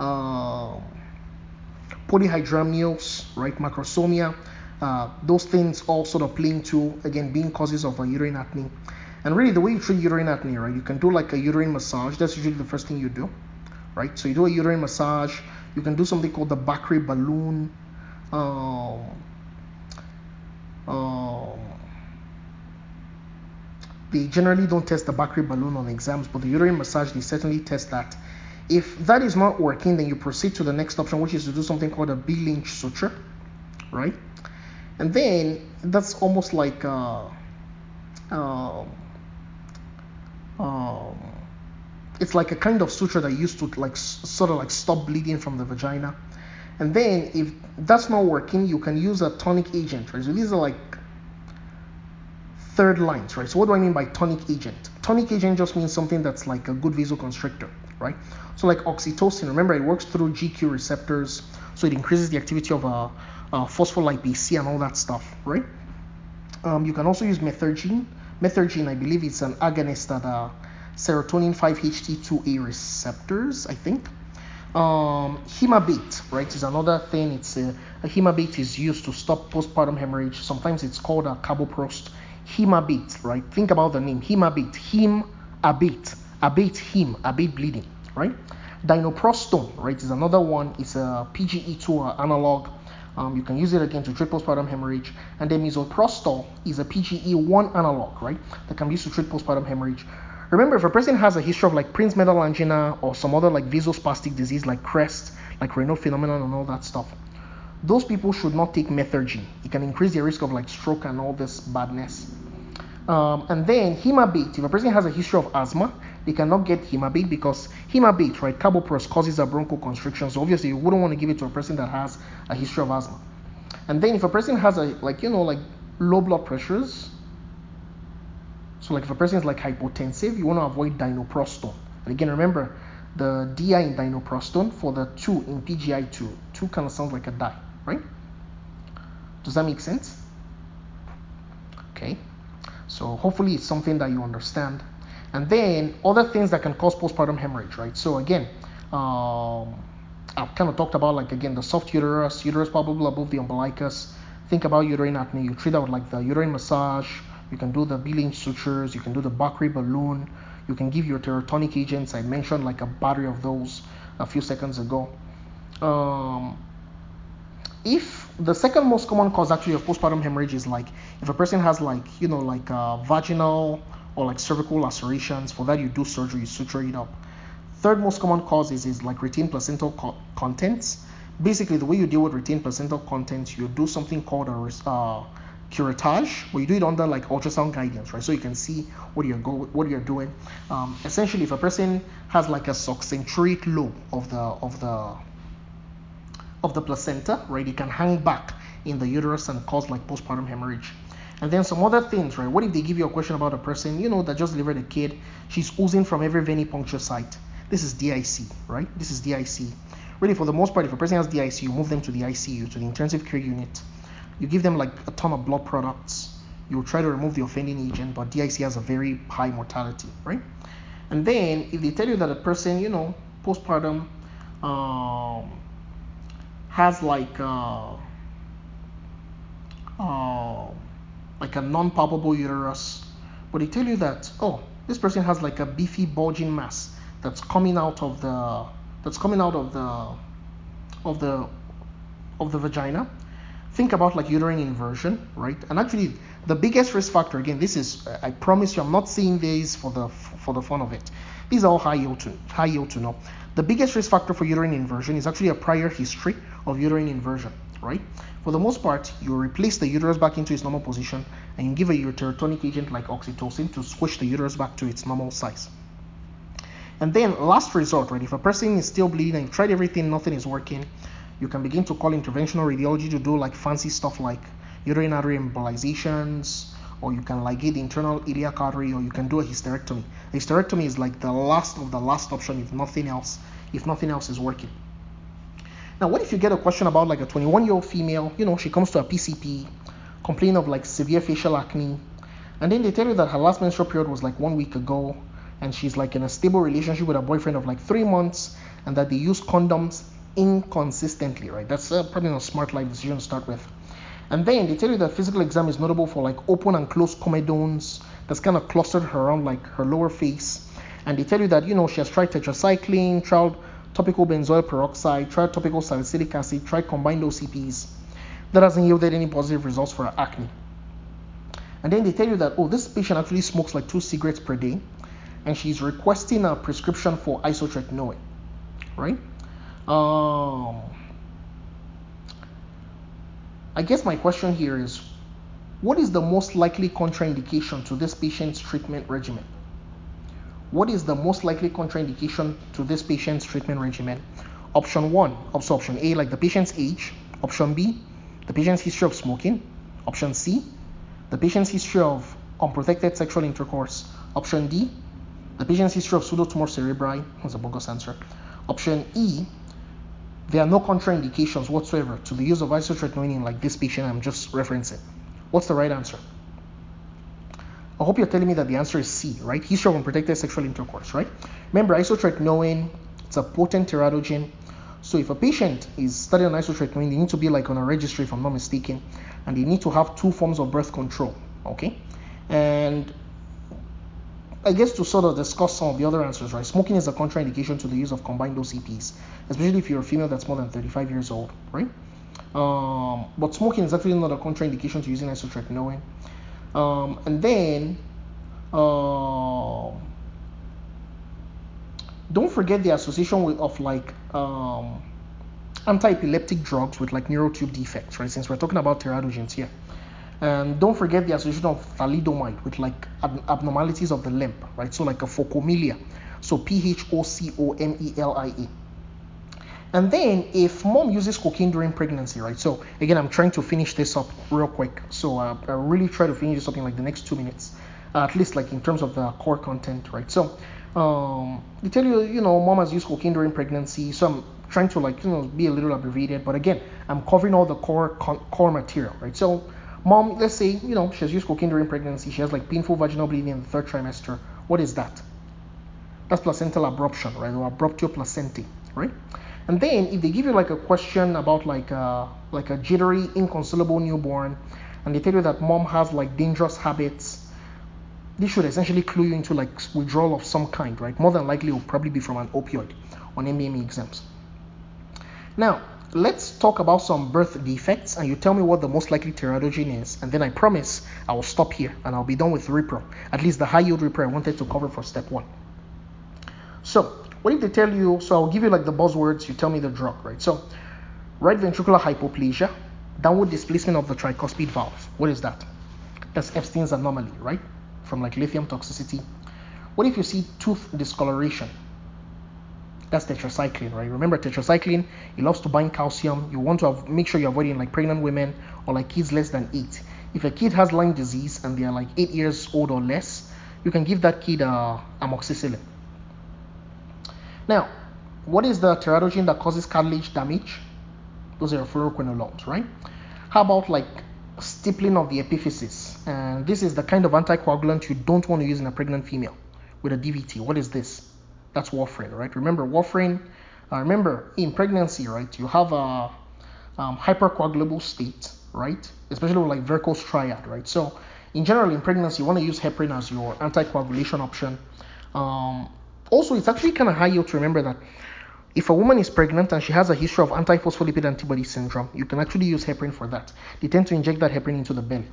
polyhydramnios, right? Macrosomia, those things all sort of play into, again, being causes of uterine acne. And really, the way you treat uterine acne, right? You can do like a uterine massage. That's usually the first thing you do, right? So you do a uterine massage. You can do something called the Bakri balloon. They generally don't test the Bakri balloon on exams, but the uterine massage, they certainly test that. If that is not working, then you proceed to the next option, which is to do something called a B-Lynch suture, right? And then that's almost like it's like a kind of suture that used to like sort of like stop bleeding from the vagina. And then if that's not working, you can use a tonic agent, right? So these are like third lines, right? So what do I mean by tonic agent? Tonic agent just means something that's like a good vasoconstrictor, right? So like oxytocin, remember, it works through GQ receptors, so it increases the activity of phospholipase C and all that stuff, right? You can also use methergine. Methergine, I believe, it's an agonist at serotonin 5-HT2A receptors, I think. Hemabate, right, is another thing. It's a hemabate is used to stop postpartum hemorrhage. Sometimes it's called a carboprost. Hemabate, right? Think about the name. Hemabate, abate, abate bleeding, right? Dinoprostone, right, is another one. It's a PGE2 analog. You can use it again to treat postpartum hemorrhage. And then misoprostol is a PGE1 analog, right, that can be used to treat postpartum hemorrhage. Remember, if a person has a history of like Prinzmetal angina or some other like vasospastic disease like CREST, like Raynaud phenomenon and all that stuff, those people should not take methergine. It can increase their risk of like stroke and all this badness. And then hemabate, if a person has a history of asthma, they cannot get hemabate because hemabate, right, carboprost causes a bronchoconstriction. So obviously you wouldn't want to give it to a person that has a history of asthma. And then if a person has a like low blood pressures, so like if a person is like hypotensive, you want to avoid dinoprostone. And again, remember the DI in dinoprostone for the 2 in PGI2. 2 kind of sounds like a di, right? Does that make sense? Okay. So hopefully it's something that you understand. And then other things that can cause postpartum hemorrhage, right? So again, I've kind of talked about like again the soft uterus probably above the umbilicus. Think about uterine acne. You treat that with like the uterine massage. You can do the B-Lynch sutures. You can do the Bakri balloon. You can give your terotonic agents. I mentioned like a battery of those a few seconds ago. If the second most common cause actually of postpartum hemorrhage is like if a person has like vaginal or like cervical lacerations, for that you do surgery, you suture it up. Third most common cause is like retained placental contents. Basically, the way you deal with retained placental contents, you do something called a curettage, but you do it under like ultrasound guidance, right? So you can see what you're doing. Essentially, if a person has like a subcentric lobe of the placenta, right, it can hang back in the uterus and cause like postpartum hemorrhage. And then some other things, right? What if they give you a question about a person, that just delivered a kid, she's oozing from every venipuncture site? This is DIC, right? This is DIC. Really, for the most part, if a person has DIC, you move them to the ICU, to the intensive care unit. You give them like a ton of blood products. You'll try to remove the offending agent, but DIC has a very high mortality, right? And then if they tell you that a person, postpartum has like a non-palpable uterus, but they tell you that, this person has like a beefy bulging mass that's coming out of the vagina. Think about like uterine inversion, right? And actually, the biggest risk factor, again, this is, I promise you, I'm not saying this for the fun of it. These are all high yield to know. The biggest risk factor for uterine inversion is actually a prior history of uterine inversion, right? For the most part, you replace the uterus back into its normal position, and you give a uterotonic agent like oxytocin to squish the uterus back to its normal size. And then last resort, right? If a person is still bleeding and you've tried everything, nothing is working, you can begin to call interventional radiology to do like fancy stuff like uterine artery embolizations, or you can ligate the internal iliac artery, or you can do a hysterectomy. A hysterectomy is like the last of the last option if nothing else is working. Now, what if you get a question about like a 21-year-old female, she comes to a PCP complaining of like severe facial acne, and then they tell you that her last menstrual period was like 1 week ago, and she's like in a stable relationship with a boyfriend of like 3 months, and that they use condoms inconsistently, right? That's probably not a smart life decision to start with. And then they tell you that physical exam is notable for like open and closed comedones that's kind of clustered around like her lower face. And they tell you that, she has tried tetracycline, tried topical benzoyl peroxide, tried topical salicylic acid, tried combined OCPs. That hasn't yielded any positive results for her acne. And then they tell you that, this patient actually smokes like 2 cigarettes per day, and she's requesting a prescription for isotretinoin, right? I guess my question here is, what is the most likely contraindication to this patient's treatment regimen? What is the most likely contraindication to this patient's treatment regimen? Option 1, option A, like the patient's age. Option B, the patient's history of smoking. Option C, the patient's history of unprotected sexual intercourse. Option D, the patient's history of pseudotumor cerebri. That's a bogus answer. Option E, there are no contraindications whatsoever to the use of isotretinoin in like this patient I'm just referencing. What's the right answer? I hope you're telling me that the answer is C, right? History of unprotected sexual intercourse, right? Remember, isotretinoin, it's a potent teratogen. So if a patient is studying on isotretinoin, they need to be like on a registry, if I'm not mistaken, and they need to have 2 forms of birth control, okay? And I guess to sort of discuss some of the other answers, right? Smoking is a contraindication to the use of combined OCPs, especially if you're a female that's more than 35 years old, right? But smoking is actually not a contraindication to using isotretinoin. And then, don't forget the association of like anti-epileptic drugs with like neural tube defects, right? Since we're talking about teratogens here. And don't forget the association of thalidomide with like abnormalities of the limb, right? So like a phocomelia. So PHOCOMELIA. And then if mom uses cocaine during pregnancy, right? So again, I'm trying to finish this up real quick. So I really try to finish this up in like the next 2 minutes, at least like in terms of the core content, right? So they tell you, mom has used cocaine during pregnancy. So I'm trying to like, be a little abbreviated, but again, I'm covering all the core material, right? So mom, let's say, she has used cocaine during pregnancy. She has like painful vaginal bleeding in the 3rd trimester. What is that? That's placental abruption, right? Or abruptio placentae, right? And then if they give you like a question about like a jittery, inconsolable newborn, and they tell you that mom has like dangerous habits, this should essentially clue you into like withdrawal of some kind, right? More than likely it will probably be from an opioid on MBME exams. Now, let's talk about some birth defects, and you tell me what the most likely teratogen is, and then I promise I will stop here and I'll be done with Repro, at least the high yield Repro I wanted to cover for step 1. So, what if they tell you, so I'll give you like the buzzwords, you tell me the drug, right? So, right ventricular hypoplasia, Downward displacement of the tricuspid valve. What is that? That's Epstein's anomaly, right? From like lithium toxicity. What if you see tooth discoloration? That's tetracycline, right? Remember, tetracycline, it loves to bind calcium. You want to make sure you're avoiding like pregnant women or like kids less than 8. If a kid has Lyme disease and they are like 8 years old or less, you can give that kid amoxicillin. Now, what is the teratogen that causes cartilage damage? Those are fluoroquinolones, right? How about like stippling of the epiphysis? And this is the kind of anticoagulant you don't want to use in a pregnant female with a DVT. What is this? That's warfarin, right? Remember warfarin. Remember in pregnancy, right? You have a hypercoagulable state, right? Especially with like varicose triad, right? So in general, in pregnancy, you want to use heparin as your anticoagulation option. Also, it's actually kind of high yield to remember that if a woman is pregnant and she has a history of antiphospholipid antibody syndrome, you can actually use heparin for that. They tend to inject that heparin into the belly.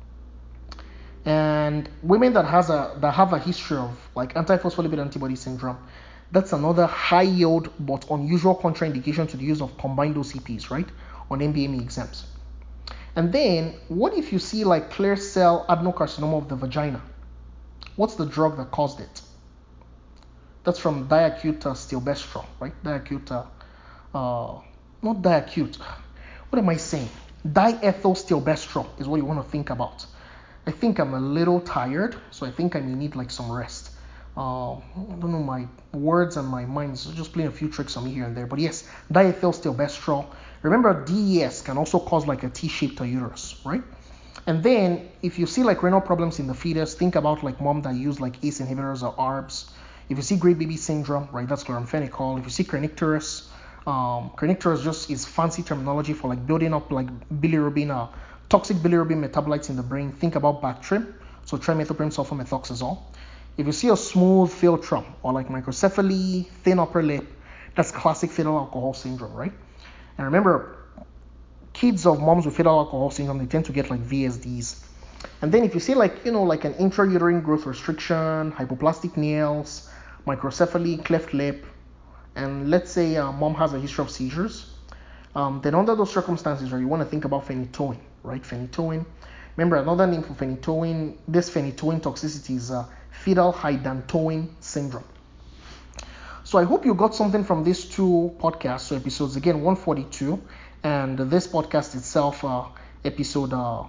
And women that have a history of like antiphospholipid antibody syndrome, that's another high yield but unusual contraindication to the use of combined OCPs, right, on MBME exams. And then, what if you see like clear cell adenocarcinoma of the vagina? What's the drug that caused it? That's from diacute stilbestrol, right? Not diacute. What am I saying? Diethyl stilbestrol is what you want to think about. I think I'm a little tired, so I think I may need like some rest. I don't know, my words and my mind's just playing a few tricks on me here and there. But yes, diethyl stilbestrol. Remember, DES can also cause like a T-shaped uterus, right? And then if you see like renal problems in the fetus, think about like mom that use like ACE inhibitors or ARBs. If you see great baby syndrome, right, that's chloramphenicol. If you see kernicterus, kernicterus just is fancy terminology for like building up like bilirubin, toxic bilirubin metabolites in the brain. Think about Bactrim, so trimethoprim sulfamethoxazole. If you see a smooth philtrum or like microcephaly, thin upper lip, that's classic fetal alcohol syndrome, right? And remember, kids of moms with fetal alcohol syndrome, they tend to get like VSDs. And then if you see like, like an intrauterine growth restriction, hypoplastic nails, microcephaly, cleft lip, and let's say mom has a history of seizures, then under those circumstances, right, you want to think about phenytoin, right? Phenytoin. Remember, another name for phenytoin, this phenytoin toxicity is fetal hydantoin syndrome. So I hope you got something from these two podcasts, so episodes, again, 142, and this podcast itself, episode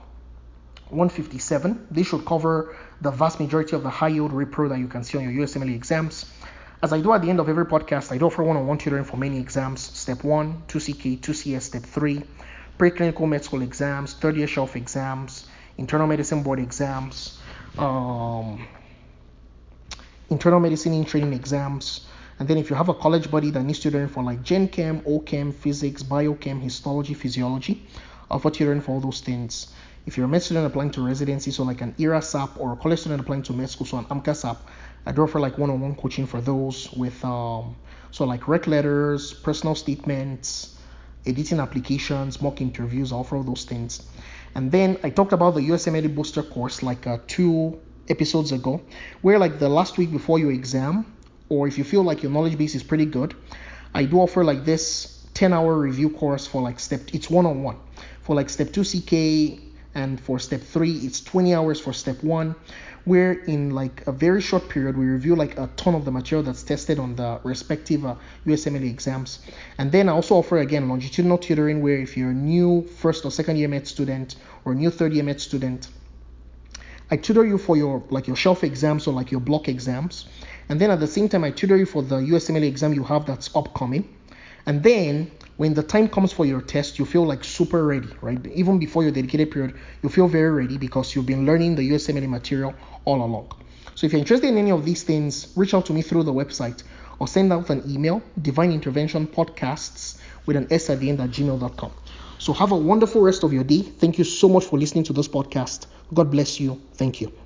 157. This should cover the vast majority of the high yield repro that you can see on your USMLE exams. As I do at the end of every podcast, I do offer one-on-one tutoring for many exams: Step 1, 2CK, 2CS, Step 3, preclinical med school exams, third-year shelf exams, internal medicine board exams, internal medicine in training exams. And then if you have a college buddy that needs tutoring for like Gen Chem, OChem, physics, biochem, histology, physiology, I offer tutoring for all those things. If you're a med student applying to residency, so like an ERA SAP, or a college student applying to med school, so an AMCA SAP, I do offer like one-on-one coaching for those with so like rec letters, personal statements, editing applications, mock interviews. I offer all those things. And then I talked about the USMLE booster course like 2 episodes ago, where like the last week before your exam, or if you feel like your knowledge base is pretty good, I do offer like this 10-hour review course for like it's one-on-one for like Step 2 CK, and for Step 3 it's 20 hours for Step 1, where in like a very short period we review like a ton of the material that's tested on the respective USMLE exams. And then I also offer again longitudinal tutoring, where if you're a new first or second year med student or a new third year med student, I tutor you for your shelf exams or like your block exams. And then at the same time, I tutor you for the USMLE exam you have that's upcoming. And then when the time comes for your test, you feel like super ready, right? Even before your dedicated period, you feel very ready because you've been learning the USMLE material all along. So if you're interested in any of these things, reach out to me through the website or send out an email, divineinterventionpodcasts with an S at the end at gmail.com. So have a wonderful rest of your day. Thank you so much for listening to this podcast. God bless you. Thank you.